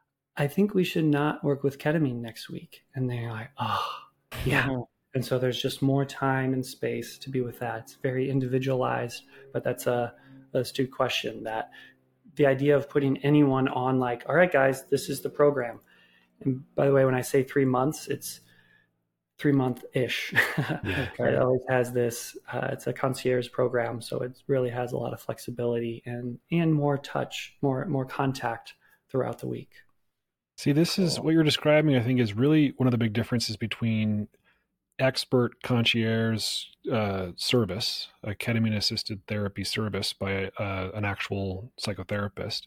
I think we should not work with ketamine next week. And they're like, oh, yeah. And so there's just more time and space to be with that. It's very individualized, but that's a, a astute question, that the idea of putting anyone on like, all right, guys, this is the program. And by the way, when I say three months, it's three month ish. Yeah, okay. It always has this, uh, it's a concierge program. So it really has a lot of flexibility and, and more touch, more, more contact throughout the week. See, this is what you're describing, I think, is really one of the big differences between expert concierge uh, service, a ketamine-assisted therapy service by uh, an actual psychotherapist,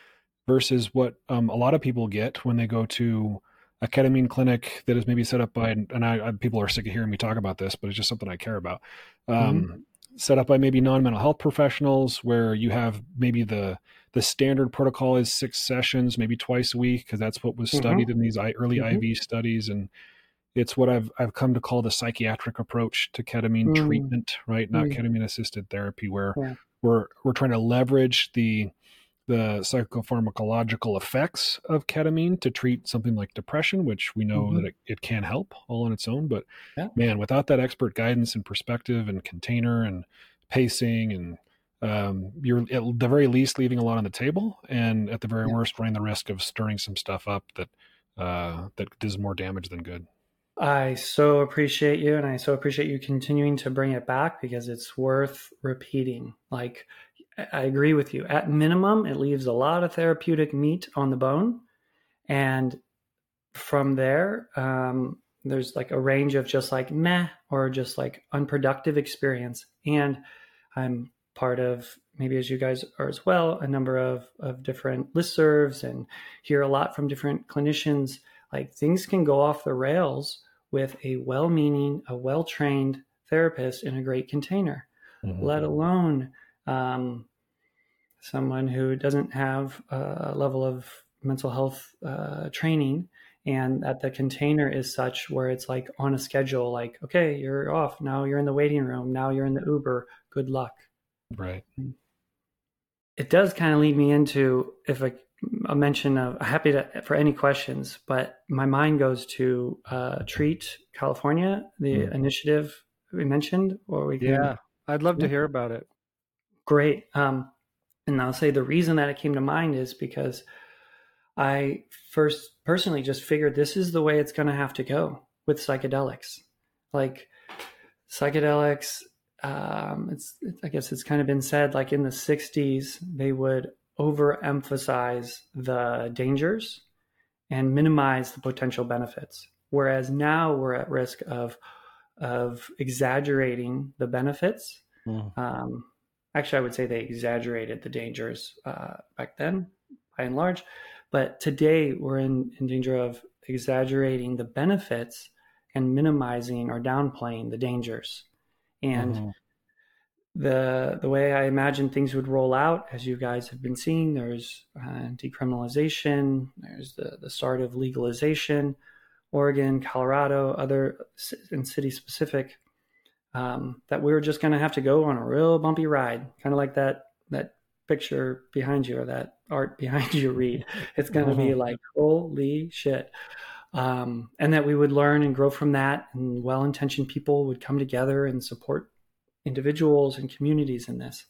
versus what um, a lot of people get when they go to a ketamine clinic that is maybe set up by, and I, I, people are sick of hearing me talk about this, but it's just something I care about, um, mm-hmm. set up by maybe non-mental health professionals, where you have maybe the the standard protocol is six sessions, maybe twice a week, because that's what was studied mm-hmm. in these early mm-hmm. I V studies. And it's what I've I've come to call the psychiatric approach to ketamine mm. treatment, right? Not mm. ketamine assisted therapy, where yeah. we're we're trying to leverage the the psychopharmacological effects of ketamine to treat something like depression, which we know mm-hmm. that it, it can help all on its own. But yeah. man, without that expert guidance and perspective and container and pacing, and um, you're at the very least leaving a lot on the table, and at the very yeah. worst running the risk of stirring some stuff up that uh, that does more damage than good. I so appreciate you, and I so appreciate you continuing to bring it back, because it's worth repeating. Like, I agree with you. At minimum, it leaves a lot of therapeutic meat on the bone. And from there, um, there's like a range of just like meh, or just like unproductive experience. And I'm part of, maybe as you guys are as well, a number of, of different listservs, and hear a lot from different clinicians. Like, things can go off the rails with a well-meaning, a well-trained therapist in a great container, mm-hmm. let alone um, someone who doesn't have a level of mental health uh, training, and that the container is such where it's like on a schedule, like, okay, you're off. Now you're in the waiting room. Now you're in the Uber. Good luck. Right. It does kind of lead me into, if a, a mention of, happy to, for any questions, but my mind goes to uh, Treat California, the mm. initiative we mentioned, or we can, yeah, I'd love yeah. to hear about it. Great. Um, and I'll say the reason that it came to mind is because I first personally just figured this is the way it's going to have to go with psychedelics. Like, psychedelics, um, it's, it, I guess it's kind of been said, like in the sixties, they would overemphasize the dangers and minimize the potential benefits. Whereas now we're at risk of, of exaggerating the benefits. Mm. Um, actually, I would say they exaggerated the dangers uh, back then, by and large. But today we're in, in danger of exaggerating the benefits and minimizing or downplaying the dangers. And mm-hmm. the the way I imagine things would roll out, as you guys have been seeing, there's uh, decriminalization, there's the, the start of legalization, Oregon, Colorado, other and city specific, um, that we're just going to have to go on a real bumpy ride, kind of like that that picture behind you, or that art behind you, Reed. It's going to mm-hmm. be like, holy shit. Um, and that we would learn and grow from that, and well-intentioned people would come together and support individuals and communities in this.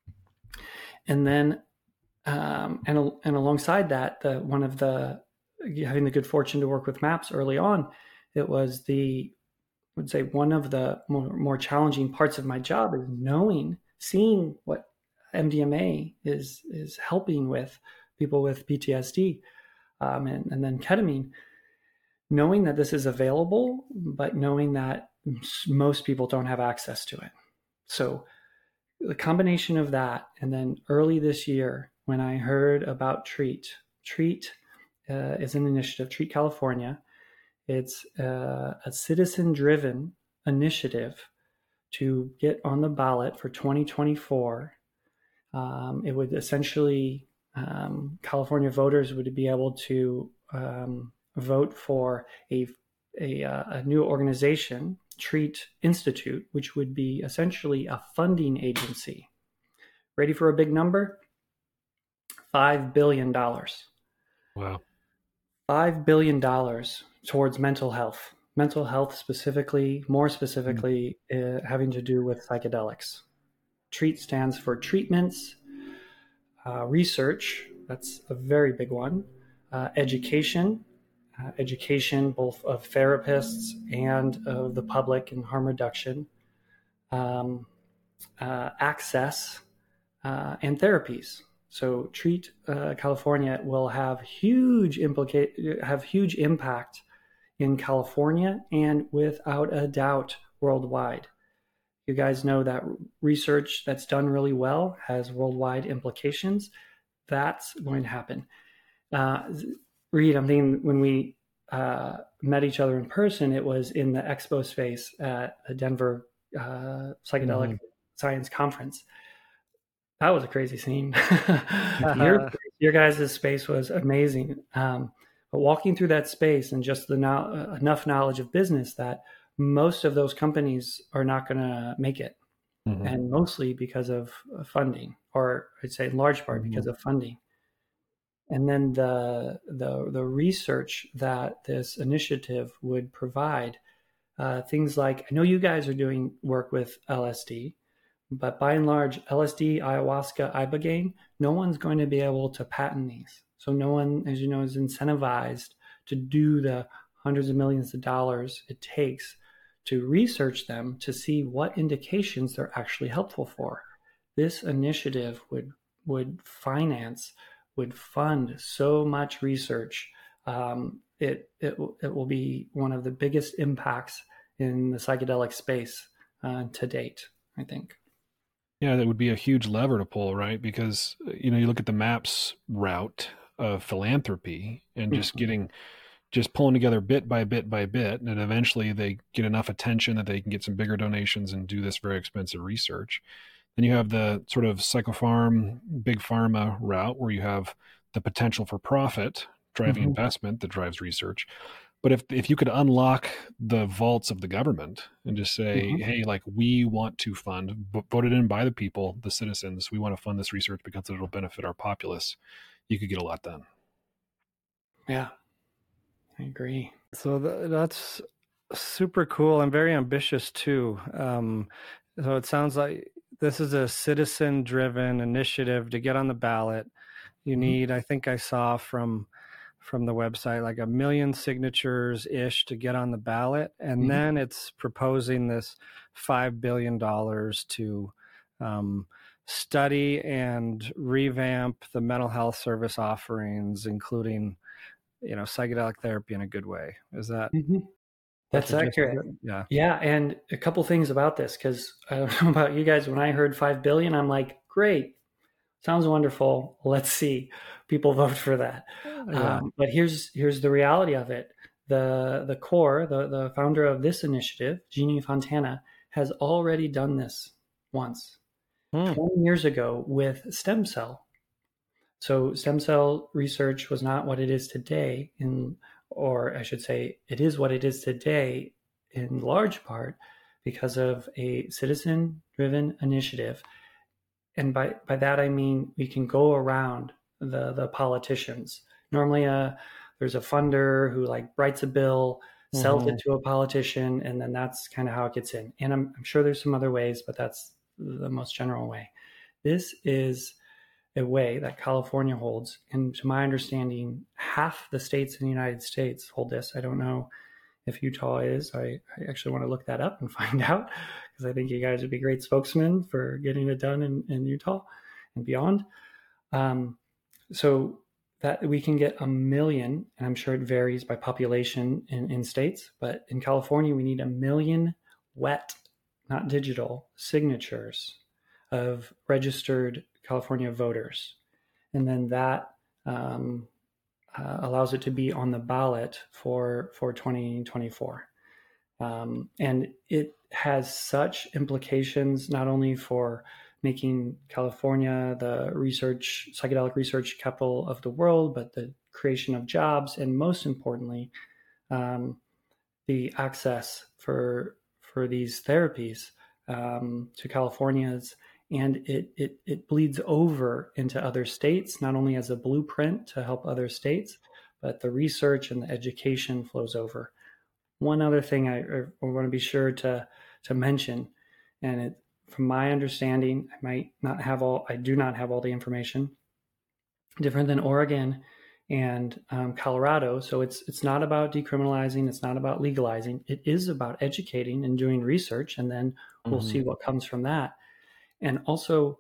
And then, um, and, and alongside that, the, one of the, having the good fortune to work with MAPS early on, it was the, I would say one of the more, more challenging parts of my job is knowing, seeing what M D M A is, is helping with people with P T S D, um, and, and then ketamine. Knowing that this is available, but knowing that most people don't have access to it. So the combination of that, and then early this year, when I heard about Treat, Treat uh, is an initiative, Treat California. It's uh, a citizen-driven initiative to get on the ballot for twenty twenty-four. Um, it would essentially, um, California voters would be able to um, vote for a a, uh, a new organization, Treat Institute, which would be essentially a funding agency. Ready for a big number? Five billion dollars. Wow. Five billion dollars towards mental health. Mental health specifically, more specifically, mm. uh, having to do with psychedelics. Treat stands for treatments, uh, research, that's a very big one, uh, education, Uh, education both of therapists and of the public in harm reduction, um, uh, access, uh, and therapies. So Treat uh, California will have huge implicate have huge impact in California, and without a doubt worldwide. You guys know that research that's done really well has worldwide implications. That's going to happen. Uh, Reed, I'm thinking when we uh, met each other in person, it was in the expo space at the Denver uh, Psychedelic mm-hmm. Science Conference. That was a crazy scene. your your guys' space was amazing. Um, but walking through that space and just the no- enough knowledge of business that most of those companies are not going to make it, mm-hmm. and mostly because of funding, or I'd say in large part mm-hmm. because of funding. And then the the the research that this initiative would provide, uh, things like, I know you guys are doing work with L S D. But by and large, L S D, ayahuasca, ibogaine, no one's going to be able to patent these. So no one, as you know, is incentivized to do the hundreds of millions of dollars it takes to research them to see what indications they're actually helpful for. This initiative would would finance, would fund so much research. Um, it, it, it will be one of the biggest impacts in the psychedelic space uh, to date, I think. Yeah, that would be a huge lever to pull, right? Because, you know, you look at the MAPS route of philanthropy and just mm-hmm. getting, just pulling together bit by bit by bit, and eventually they get enough attention that they can get some bigger donations and do this very expensive research. Then you have the sort of psychopharm, big pharma route where you have the potential for profit driving mm-hmm. investment that drives research. But if if you could unlock the vaults of the government and just say, mm-hmm. hey, like, we want to fund, voted in by the people, the citizens, we want to fund this research because it'll benefit our populace, you could get a lot done. Yeah, I agree. So th- that's super cool and very ambitious too. Um, so it sounds like this is a citizen-driven initiative to get on the ballot. You mm-hmm. need, I think I saw from... from the website, like a million signatures ish to get on the ballot. And mm-hmm. then it's proposing this five billion dollars to um, study and revamp the mental health service offerings, including, you know, psychedelic therapy in a good way. Is that? Mm-hmm. That's accurate. Yeah. Yeah. And a couple things about this, because I don't know about you guys, when I heard five billion, I'm like, great. Sounds wonderful. Let's see. People vote for that. Yeah. Um, but here's here's the reality of it. The the core, the, the founder of this initiative, Jeannie Fontana, has already done this once, hmm. twenty years ago with stem cell. So stem cell research was not what it is today, in, or I should say, it is what it is today in large part because of a citizen-driven initiative. And by, by that, I mean, we can go around the, the politicians. Normally, uh, there's a funder who like writes a bill, sells mm-hmm. it to a politician, and then that's kind of how it gets in. And I'm, I'm sure there's some other ways, but that's the most general way. This is a way that California holds. And to my understanding, half the states in the United States hold this. I don't know if Utah is. I, I actually want to look that up and find out, because I think you guys would be great spokesmen for getting it done in, in Utah and beyond. Um, so that we can get a million, and I'm sure it varies by population in, in states, but in California, we need a million wet, not digital, signatures of registered California voters. And then that um, uh, allows it to be on the ballot for, for twenty twenty-four. Um, and it has such implications, not only for making California the research, psychedelic research capital of the world, but the creation of jobs, and most importantly, um, the access for for these therapies um, to Californians. And it, it it bleeds over into other states, not only as a blueprint to help other states, but the research and the education flows over. One other thing I, I want to be sure to to mention, and it, from my understanding, I might not have all, I do not have all the information, different than Oregon and um, Colorado. So it's it's not about decriminalizing, it's not about legalizing. It is about educating and doing research, and then we'll mm-hmm. see what comes from that. And also,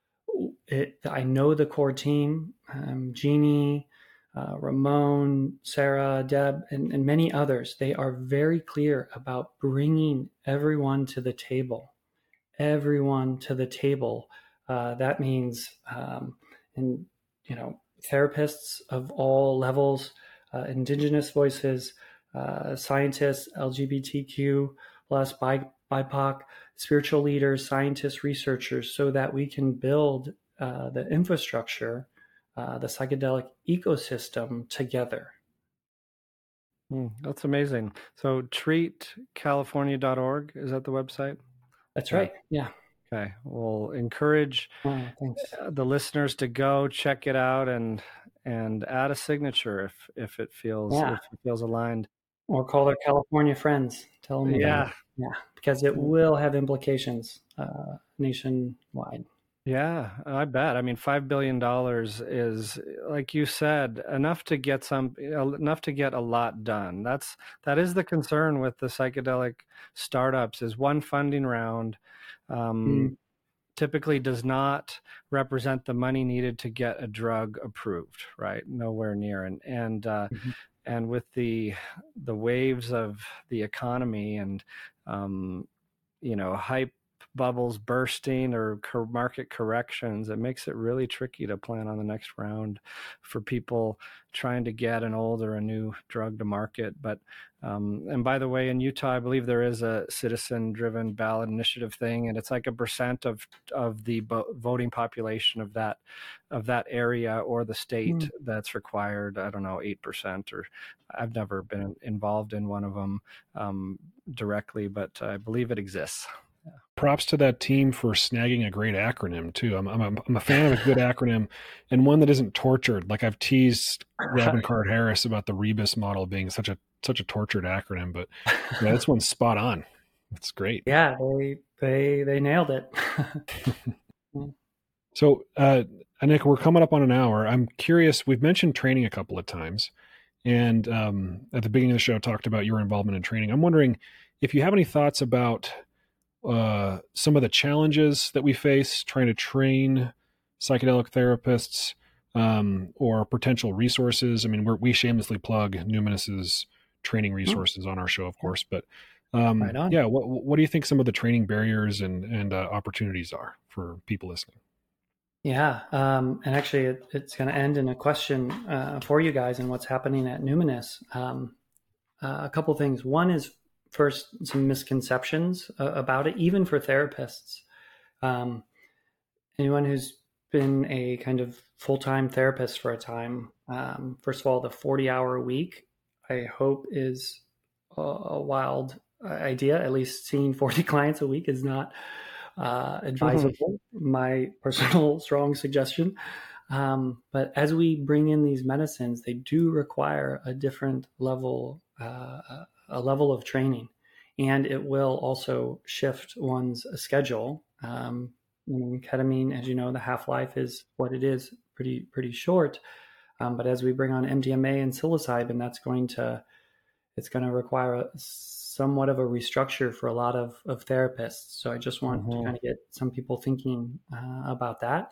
it, I know the core team, um, Jeannie, uh, Ramon, Sarah, Deb, and, and many others. They are very clear about bringing everyone to the table. Everyone to the table. Uh, that means, um, and you know, therapists of all levels, uh, indigenous voices, uh, scientists, L G B T Q plus, B I P O C, spiritual leaders, scientists, researchers, so that we can build uh, the infrastructure, uh, the psychedelic ecosystem together. Mm, that's amazing. So treat california dot org, is that the website? That's right. Yeah. Okay. We'll encourage Oh, thanks. the listeners to go check it out and and add a signature if if it feels Yeah. if it feels aligned. Or call their California friends. Tell them. Yeah. About it. Yeah. Because it will have implications uh, nationwide. Yeah, I bet. I mean, five billion dollars is, like you said, enough to get some, enough to get a lot done. That's that is the concern with the psychedelic startups. Is one funding round um, Mm. typically does not represent the money needed to get a drug approved, right? Nowhere near. And and uh, Mm-hmm. and with the the waves of the economy and um, you know hype bubbles bursting or co- market corrections, it makes it really tricky to plan on the next round for people trying to get an old or a new drug to market. But um, and by the way, in Utah, I believe there is a citizen-driven ballot initiative thing, and it's like a percent of of the bo- voting population of that of that area or the state Mm. that's required. I don't know, eight percent, or I've never been involved in one of them um, directly, but I believe it exists. Props to that team for snagging a great acronym too. I'm I'm a, I'm a fan of a good acronym and one that isn't tortured. Like I've teased Robin Card Harris about the Rebus model being such a such a tortured acronym, but yeah, this one's spot on. It's great. Yeah, they they they nailed it. So, uh, Anik, we're coming up on an hour. I'm curious. We've mentioned training a couple of times, and um, at the beginning of the show, talked about your involvement in training. I'm wondering if you have any thoughts about uh, some of the challenges that we face trying to train psychedelic therapists, um, or potential resources. I mean, we're, we shamelessly plug Numinus's training resources on our show, of course, but um, Right on. yeah, what, what do you think some of the training barriers and, and uh, opportunities are for people listening? Yeah, um, and actually, it, it's going to end in a question uh, for you guys and what's happening at Numinus. Um, uh, a couple things. One is first some misconceptions uh, about it, even for therapists. Um, anyone who's been a kind of full-time therapist for a time, um, first of all, the forty-hour week, I hope, is a, a wild idea. At least seeing forty clients a week is not uh, advisable. My personal strong suggestion. Um, but as we bring in these medicines, they do require a different level, uh, a level of training, and it will also shift one's schedule. Um, ketamine, as you know, the half-life is what it is, pretty pretty short. Um, but as we bring on M D M A and psilocybin, that's going to it's going to require a, somewhat of a restructure for a lot of, of therapists. So I just want mm-hmm. to kind of get some people thinking uh, about that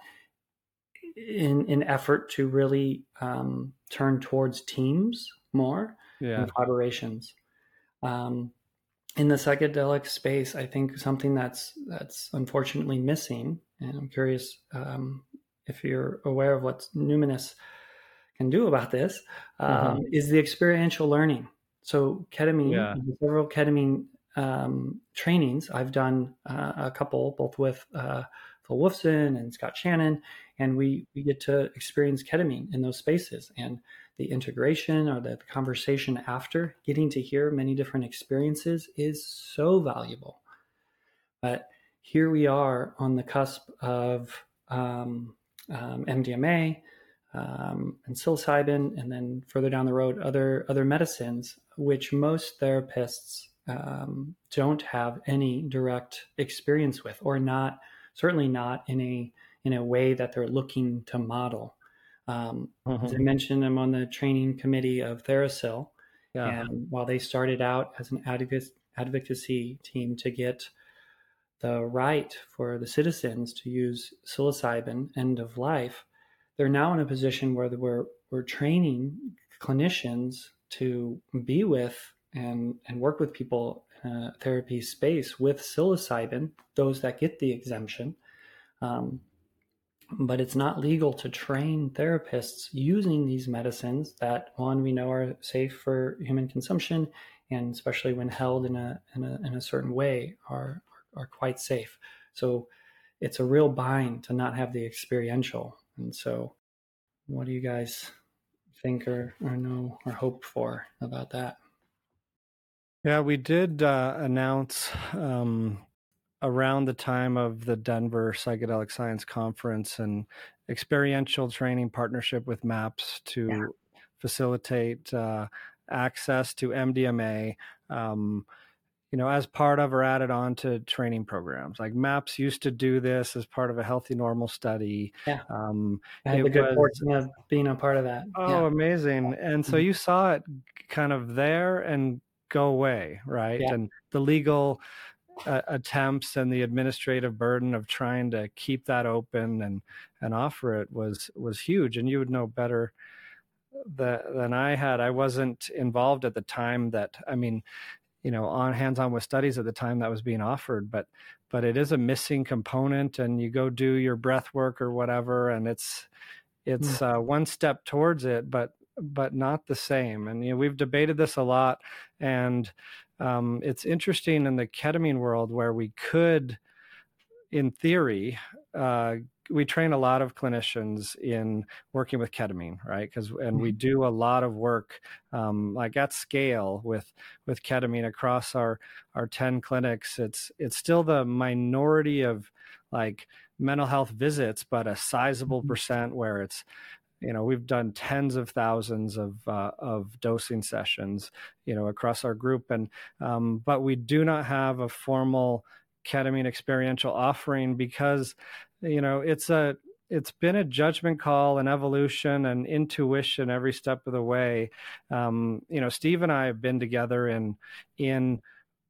in in effort to really um, turn towards teams more yeah. and collaborations. Um, in the psychedelic space, I think something that's that's unfortunately missing, and I'm curious um, if you're aware of what Numinus can do about this, um, mm-hmm. is the experiential learning. So ketamine, yeah. several ketamine um, trainings. I've done uh, a couple, both with uh, Phil Wolfson and Scott Shannon, and we we get to experience ketamine in those spaces. And the integration or the conversation after, getting to hear many different experiences, is so valuable. But here we are on the cusp of um, um, M D M A um, and psilocybin, and then further down the road, other other medicines, which most therapists um, don't have any direct experience with, or not, certainly not in a in a way that they're looking to model. Um, mm-hmm. As I mentioned, I'm on the training committee of TheraPsil, yeah. and while they started out as an advocacy, advocacy team to get the right for the citizens to use psilocybin end of life, they're now in a position where we're we're training clinicians to be with and and work with people in a therapy space with psilocybin, those that get the exemption. Um, but it's not legal to train therapists using these medicines that, one, we know are safe for human consumption, and especially when held in a in a, in a certain way, are are quite safe. So it's a real bind to not have the experiential. And so what do you guys think or, or know or hope for about that? Yeah, we did uh, announce um, around the time of the Denver Psychedelic Science Conference an experiential training partnership with MAPS to yeah. facilitate uh, access to M D M A, um, you know, as part of or added on to training programs. Like MAPS used to do this as part of a Healthy Normal study. Yeah, um, I had it the good was, fortune of being a part of that. Oh, yeah. amazing. And so you saw it kind of there and go away, right? Yeah. And the legal uh, attempts and the administrative burden of trying to keep that open and and offer it was was huge. And you would know better the, than I had. I wasn't involved at the time that, I mean, you know, on hands-on with studies at the time that was being offered, but but it is a missing component. And you go do your breath work or whatever, and it's it's mm. uh, one step towards it, but but not the same. And you know, we've debated this a lot, and um, it's interesting in the ketamine world where we could, in theory, uh, we train a lot of clinicians in working with ketamine, right? Because and we do a lot of work, um, like at scale with with ketamine across our our ten clinics. It's it's still the minority of like mental health visits, but a sizable percent where it's, you know, we've done tens of thousands of uh, of dosing sessions, you know, across our group, and um, but we do not have a formal ketamine experiential offering because, you know, it's a it's been a judgment call and evolution and intuition every step of the way. Um, you know, Steve and I have been together in in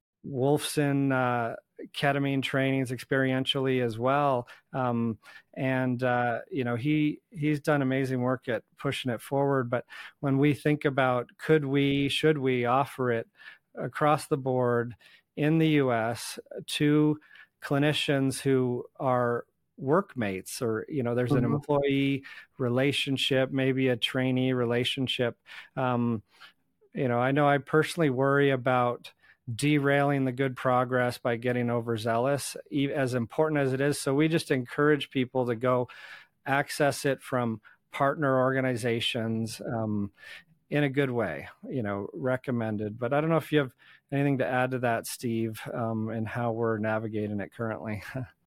Wolfson uh, ketamine trainings experientially as well, um, and uh, you know, he he's done amazing work at pushing it forward. But when we think about could we, should we offer it across the board in the U S to clinicians who are workmates, or, you know, there's an mm-hmm. employee relationship, maybe a trainee relationship. Um, you know, I know I personally worry about derailing the good progress by getting overzealous, as important as it is. So we just encourage people to go access it from partner organizations um, in a good way, you know, recommended. But I don't know if you have anything to add to that, Steve, um, and how we're navigating it currently.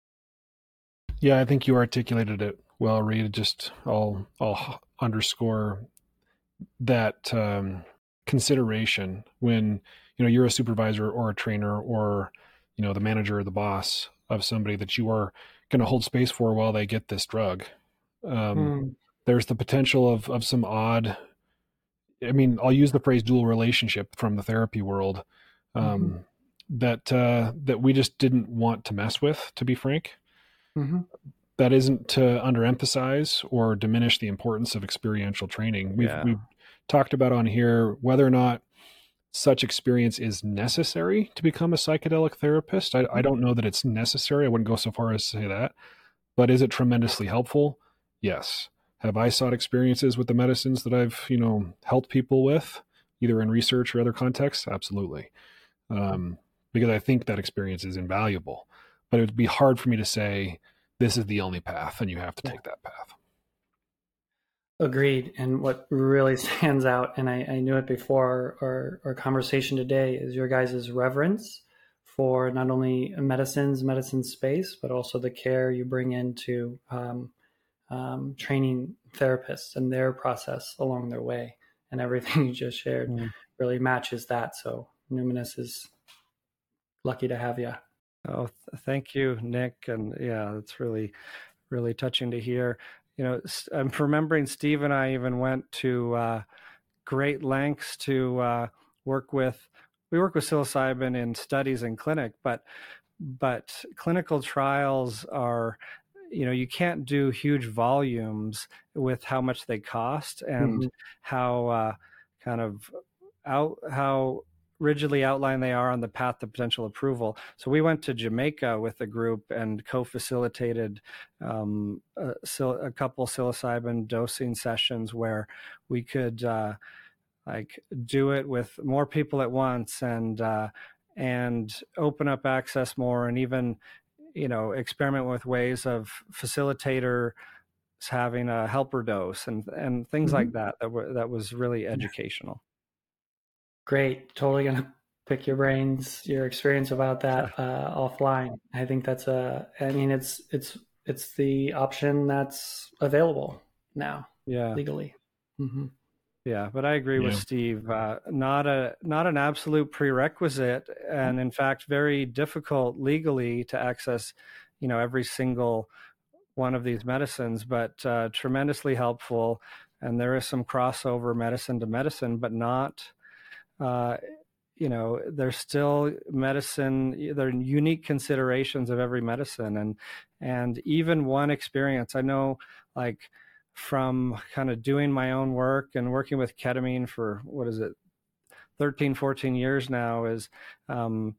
Yeah, I think you articulated it well, Reed. Just I'll, I'll underscore that um, consideration when, you know, you're a supervisor or a trainer or, you know, the manager or the boss of somebody that you are going to hold space for while they get this drug. Um, mm. There's the potential of, of some odd, I mean, I'll use the phrase dual relationship from the therapy world, um, mm-hmm. that, uh, that we just didn't want to mess with, to be frank. Mm-hmm. That isn't to underemphasize or diminish the importance of experiential training. We've, yeah. we've talked about on here whether or not such experience is necessary to become a psychedelic therapist. I, I don't know that it's necessary. I wouldn't go so far as to say that, but is it tremendously helpful? Yes. Have I sought experiences with the medicines that I've, you know, helped people with, either in research or other contexts? Absolutely. Um, because I think that experience is invaluable, but it would be hard for me to say this is the only path and you have to take that path. Agreed. And what really stands out, and I, I knew it before our, our conversation today, is your guys' reverence for not only medicines, medicine space, but also the care you bring into um, um, training therapists and their process along their way. And everything you just shared mm. really matches that. So Numinous is lucky to have you. Oh, th- thank you, Nick. And yeah, it's really, really touching to hear. You know, I'm remembering Steve and I even went to uh, great lengths to uh, work with, we work with psilocybin in studies in clinic, but but clinical trials are, you know, you can't do huge volumes with how much they cost and mm-hmm. how uh, kind of out, how rigidly outlined they are on the path to potential approval. So we went to Jamaica with a group and co-facilitated um, a, a couple psilocybin dosing sessions where we could uh, like do it with more people at once and uh, and open up access more, and even, you know, experiment with ways of facilitator having a helper dose and and things Mm-hmm. like that that were that was really educational. Great. Totally gonna pick your brains, your experience about that uh, offline. I think that's a. I mean, it's it's it's the option that's available now Yeah. legally. Mm-hmm. Yeah, but I agree Yeah. with Steve. Uh, not a not an absolute prerequisite, and in fact, very difficult legally to access. You know, every single one of these medicines, but uh, tremendously helpful. And there is some crossover medicine to medicine, but not. Uh, you know, there's still medicine. There are unique considerations of every medicine, and and even one experience. I know, like, from kind of doing my own work and working with ketamine for, what is it, thirteen, fourteen years now, is um,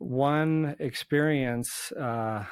one experience uh,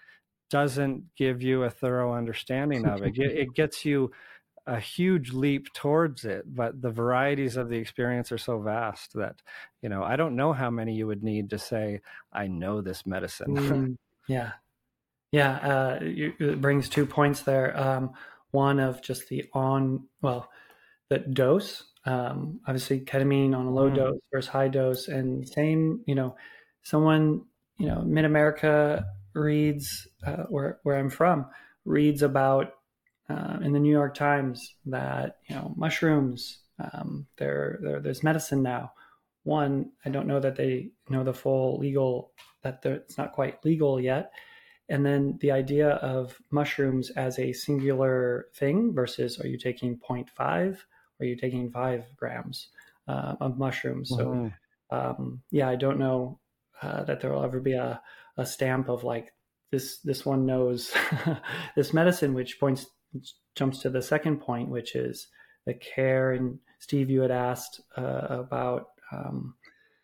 doesn't give you a thorough understanding of it. It gets you a huge leap towards it, but the varieties of the experience are so vast that, you know, I don't know how many you would need to say, I know this medicine. Mm, yeah. Yeah. Uh, you, it brings two points there. Um, one of just the on, well, the dose, um, obviously ketamine on a low mm. dose versus high dose, and same, you know, someone, you know, mid-America reads, uh, where, where I'm from, reads about uh, in the New York Times that, you know, mushrooms, um, there, there, there's medicine now. One, I don't know that they know the full legal, that it's not quite legal yet. And then the idea of mushrooms as a singular thing versus, are you taking zero point five? Or are you taking five grams uh, of mushrooms? Mm-hmm. So, um, yeah, I don't know uh, that there will ever be a, a stamp of like, this, this one knows this medicine, which points, jumps to the second point, which is the care. And Steve, you had asked uh, about um,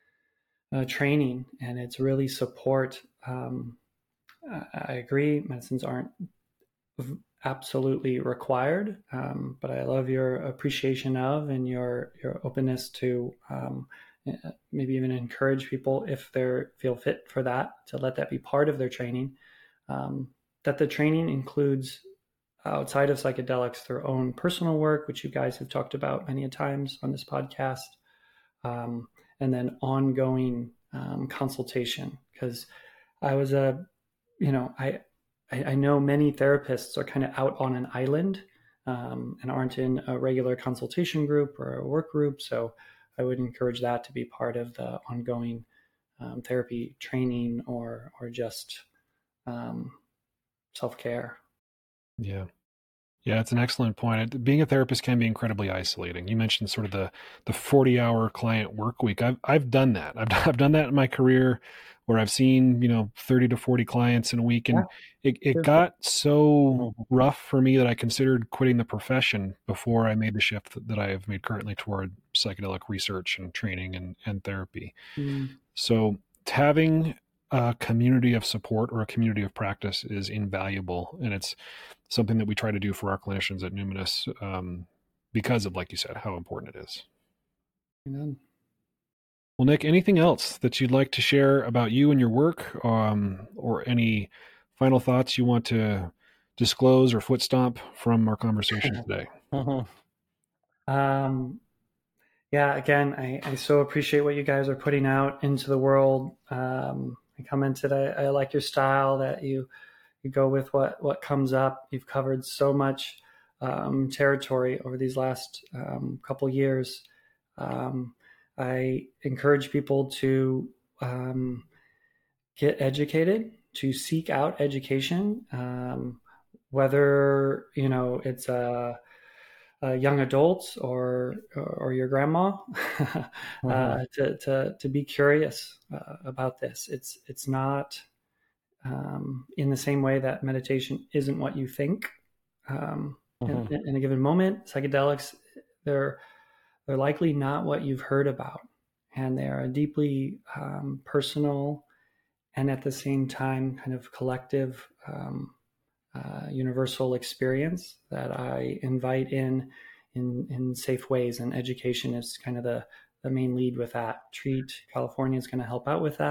uh, training, and it's really support. Um, I agree, medicines aren't absolutely required, um, but I love your appreciation of and your your openness to um, maybe even encourage people, if they feel fit for that, to let that be part of their training. Um, that the training includes, outside of psychedelics, their own personal work, which you guys have talked about many times on this podcast, um, and then ongoing um, consultation. Because I was a, you know, I, I, I know many therapists are kind of out on an island um, and aren't in a regular consultation group or a work group. So I would encourage that to be part of the ongoing um, therapy training, or or just um, self-care. Yeah. Yeah, it's an excellent point. Being a therapist can be incredibly isolating. You mentioned sort of the the forty-hour client work week. I've I've done that. I've I've done that in my career, where I've seen, you know, thirty to forty clients in a week, and yeah, it it sure. got so rough for me that I considered quitting the profession before I made the shift that I have made currently toward psychedelic research and training and and therapy. Mm. So having a community of support or a community of practice is invaluable, and it's something that we try to do for our clinicians at Numinus um, because of, like you said, how important it is. Amen. Well, Nick, anything else that you'd like to share about you and your work, um, or any final thoughts you want to disclose or foot stomp from our conversation today? um, yeah, again, I, I so appreciate what you guys are putting out into the world. Um, I commented, I, I like your style, that you You go with what, what comes up. You've covered so much um, territory over these last um, couple years. Um, I encourage people to um, get educated, to seek out education, um, whether, you know, it's a, a young adults or or your grandma, mm-hmm. uh, to, to to be curious uh, about this. It's it's not. Um, in the same way that meditation isn't what you think um, mm-hmm. in, in a given moment, psychedelics, they're they're likely not what you've heard about, and they are a deeply um, personal and at the same time kind of collective, um, uh, universal experience that I invite in, in in safe ways. And education is kind of the the main lead with that. Treat California is going to help out with that.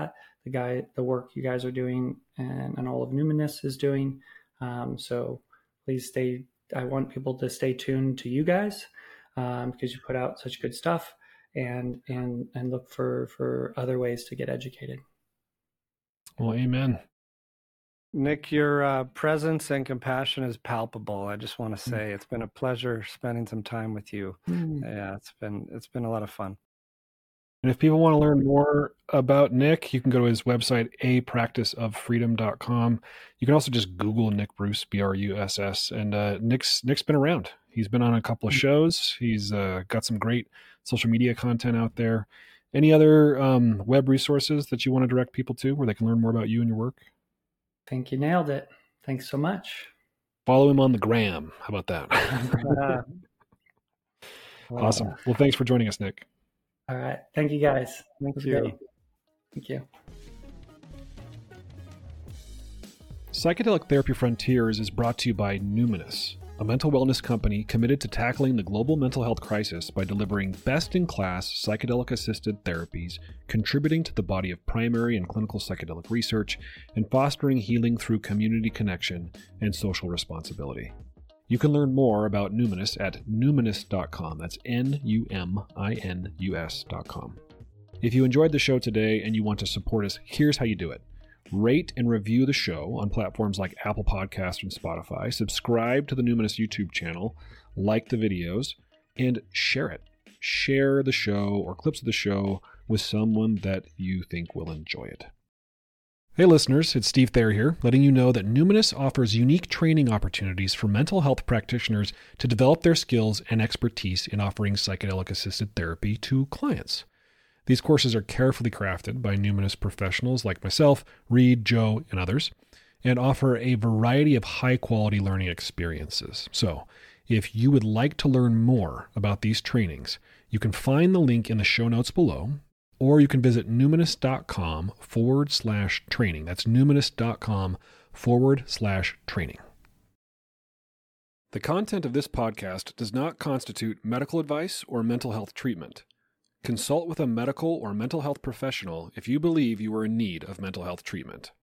the guy, the work you guys are doing and, and all of Numinous is doing. Um, so please stay, I want people to stay tuned to you guys um, because you put out such good stuff, and, and, and look for, for other ways to get educated. Well, amen. Nick, your uh, presence and compassion is palpable. I just want to say it's been a pleasure spending some time with you. Mm. Yeah, it's been it's been a lot of fun. And if people want to learn more about Nick, you can go to his website, a practice of freedom dot com. You can also just Google Nick Bruss, B R U S S. And uh, Nick's Nick's been around. He's been on a couple of shows. He's uh, got some great social media content out there. Any other um, web resources that you want to direct people to where they can learn more about you and your work? I think you nailed it. Thanks so much. Follow him on the gram. How about that? Awesome. Well, thanks for joining us, Nick. All right. Thank you, guys. Thank you. Great. Thank you. Psychedelic Therapy Frontiers is brought to you by Numinous, a mental wellness company committed to tackling the global mental health crisis by delivering best-in-class psychedelic-assisted therapies, contributing to the body of primary and clinical psychedelic research, and fostering healing through community connection and social responsibility. You can learn more about Numinous at numinous dot com. That's N U M I N U S dot com. If you enjoyed the show today and you want to support us, here's how you do it. Rate and review the show on platforms like Apple Podcasts and Spotify. Subscribe to the Numinous YouTube channel, like the videos, and share it. Share the show or clips of the show with someone that you think will enjoy it. Hey listeners, it's Steve Thayer here, letting you know that Numinous offers unique training opportunities for mental health practitioners to develop their skills and expertise in offering psychedelic-assisted therapy to clients. These courses are carefully crafted by Numinous professionals like myself, Reed, Joe, and others, and offer a variety of high-quality learning experiences. So, if you would like to learn more about these trainings, you can find the link in the show notes below, or you can visit numinous dot com forward slash training. That's numinous dot com forward slash training. The content of this podcast does not constitute medical advice or mental health treatment. Consult with a medical or mental health professional if you believe you are in need of mental health treatment.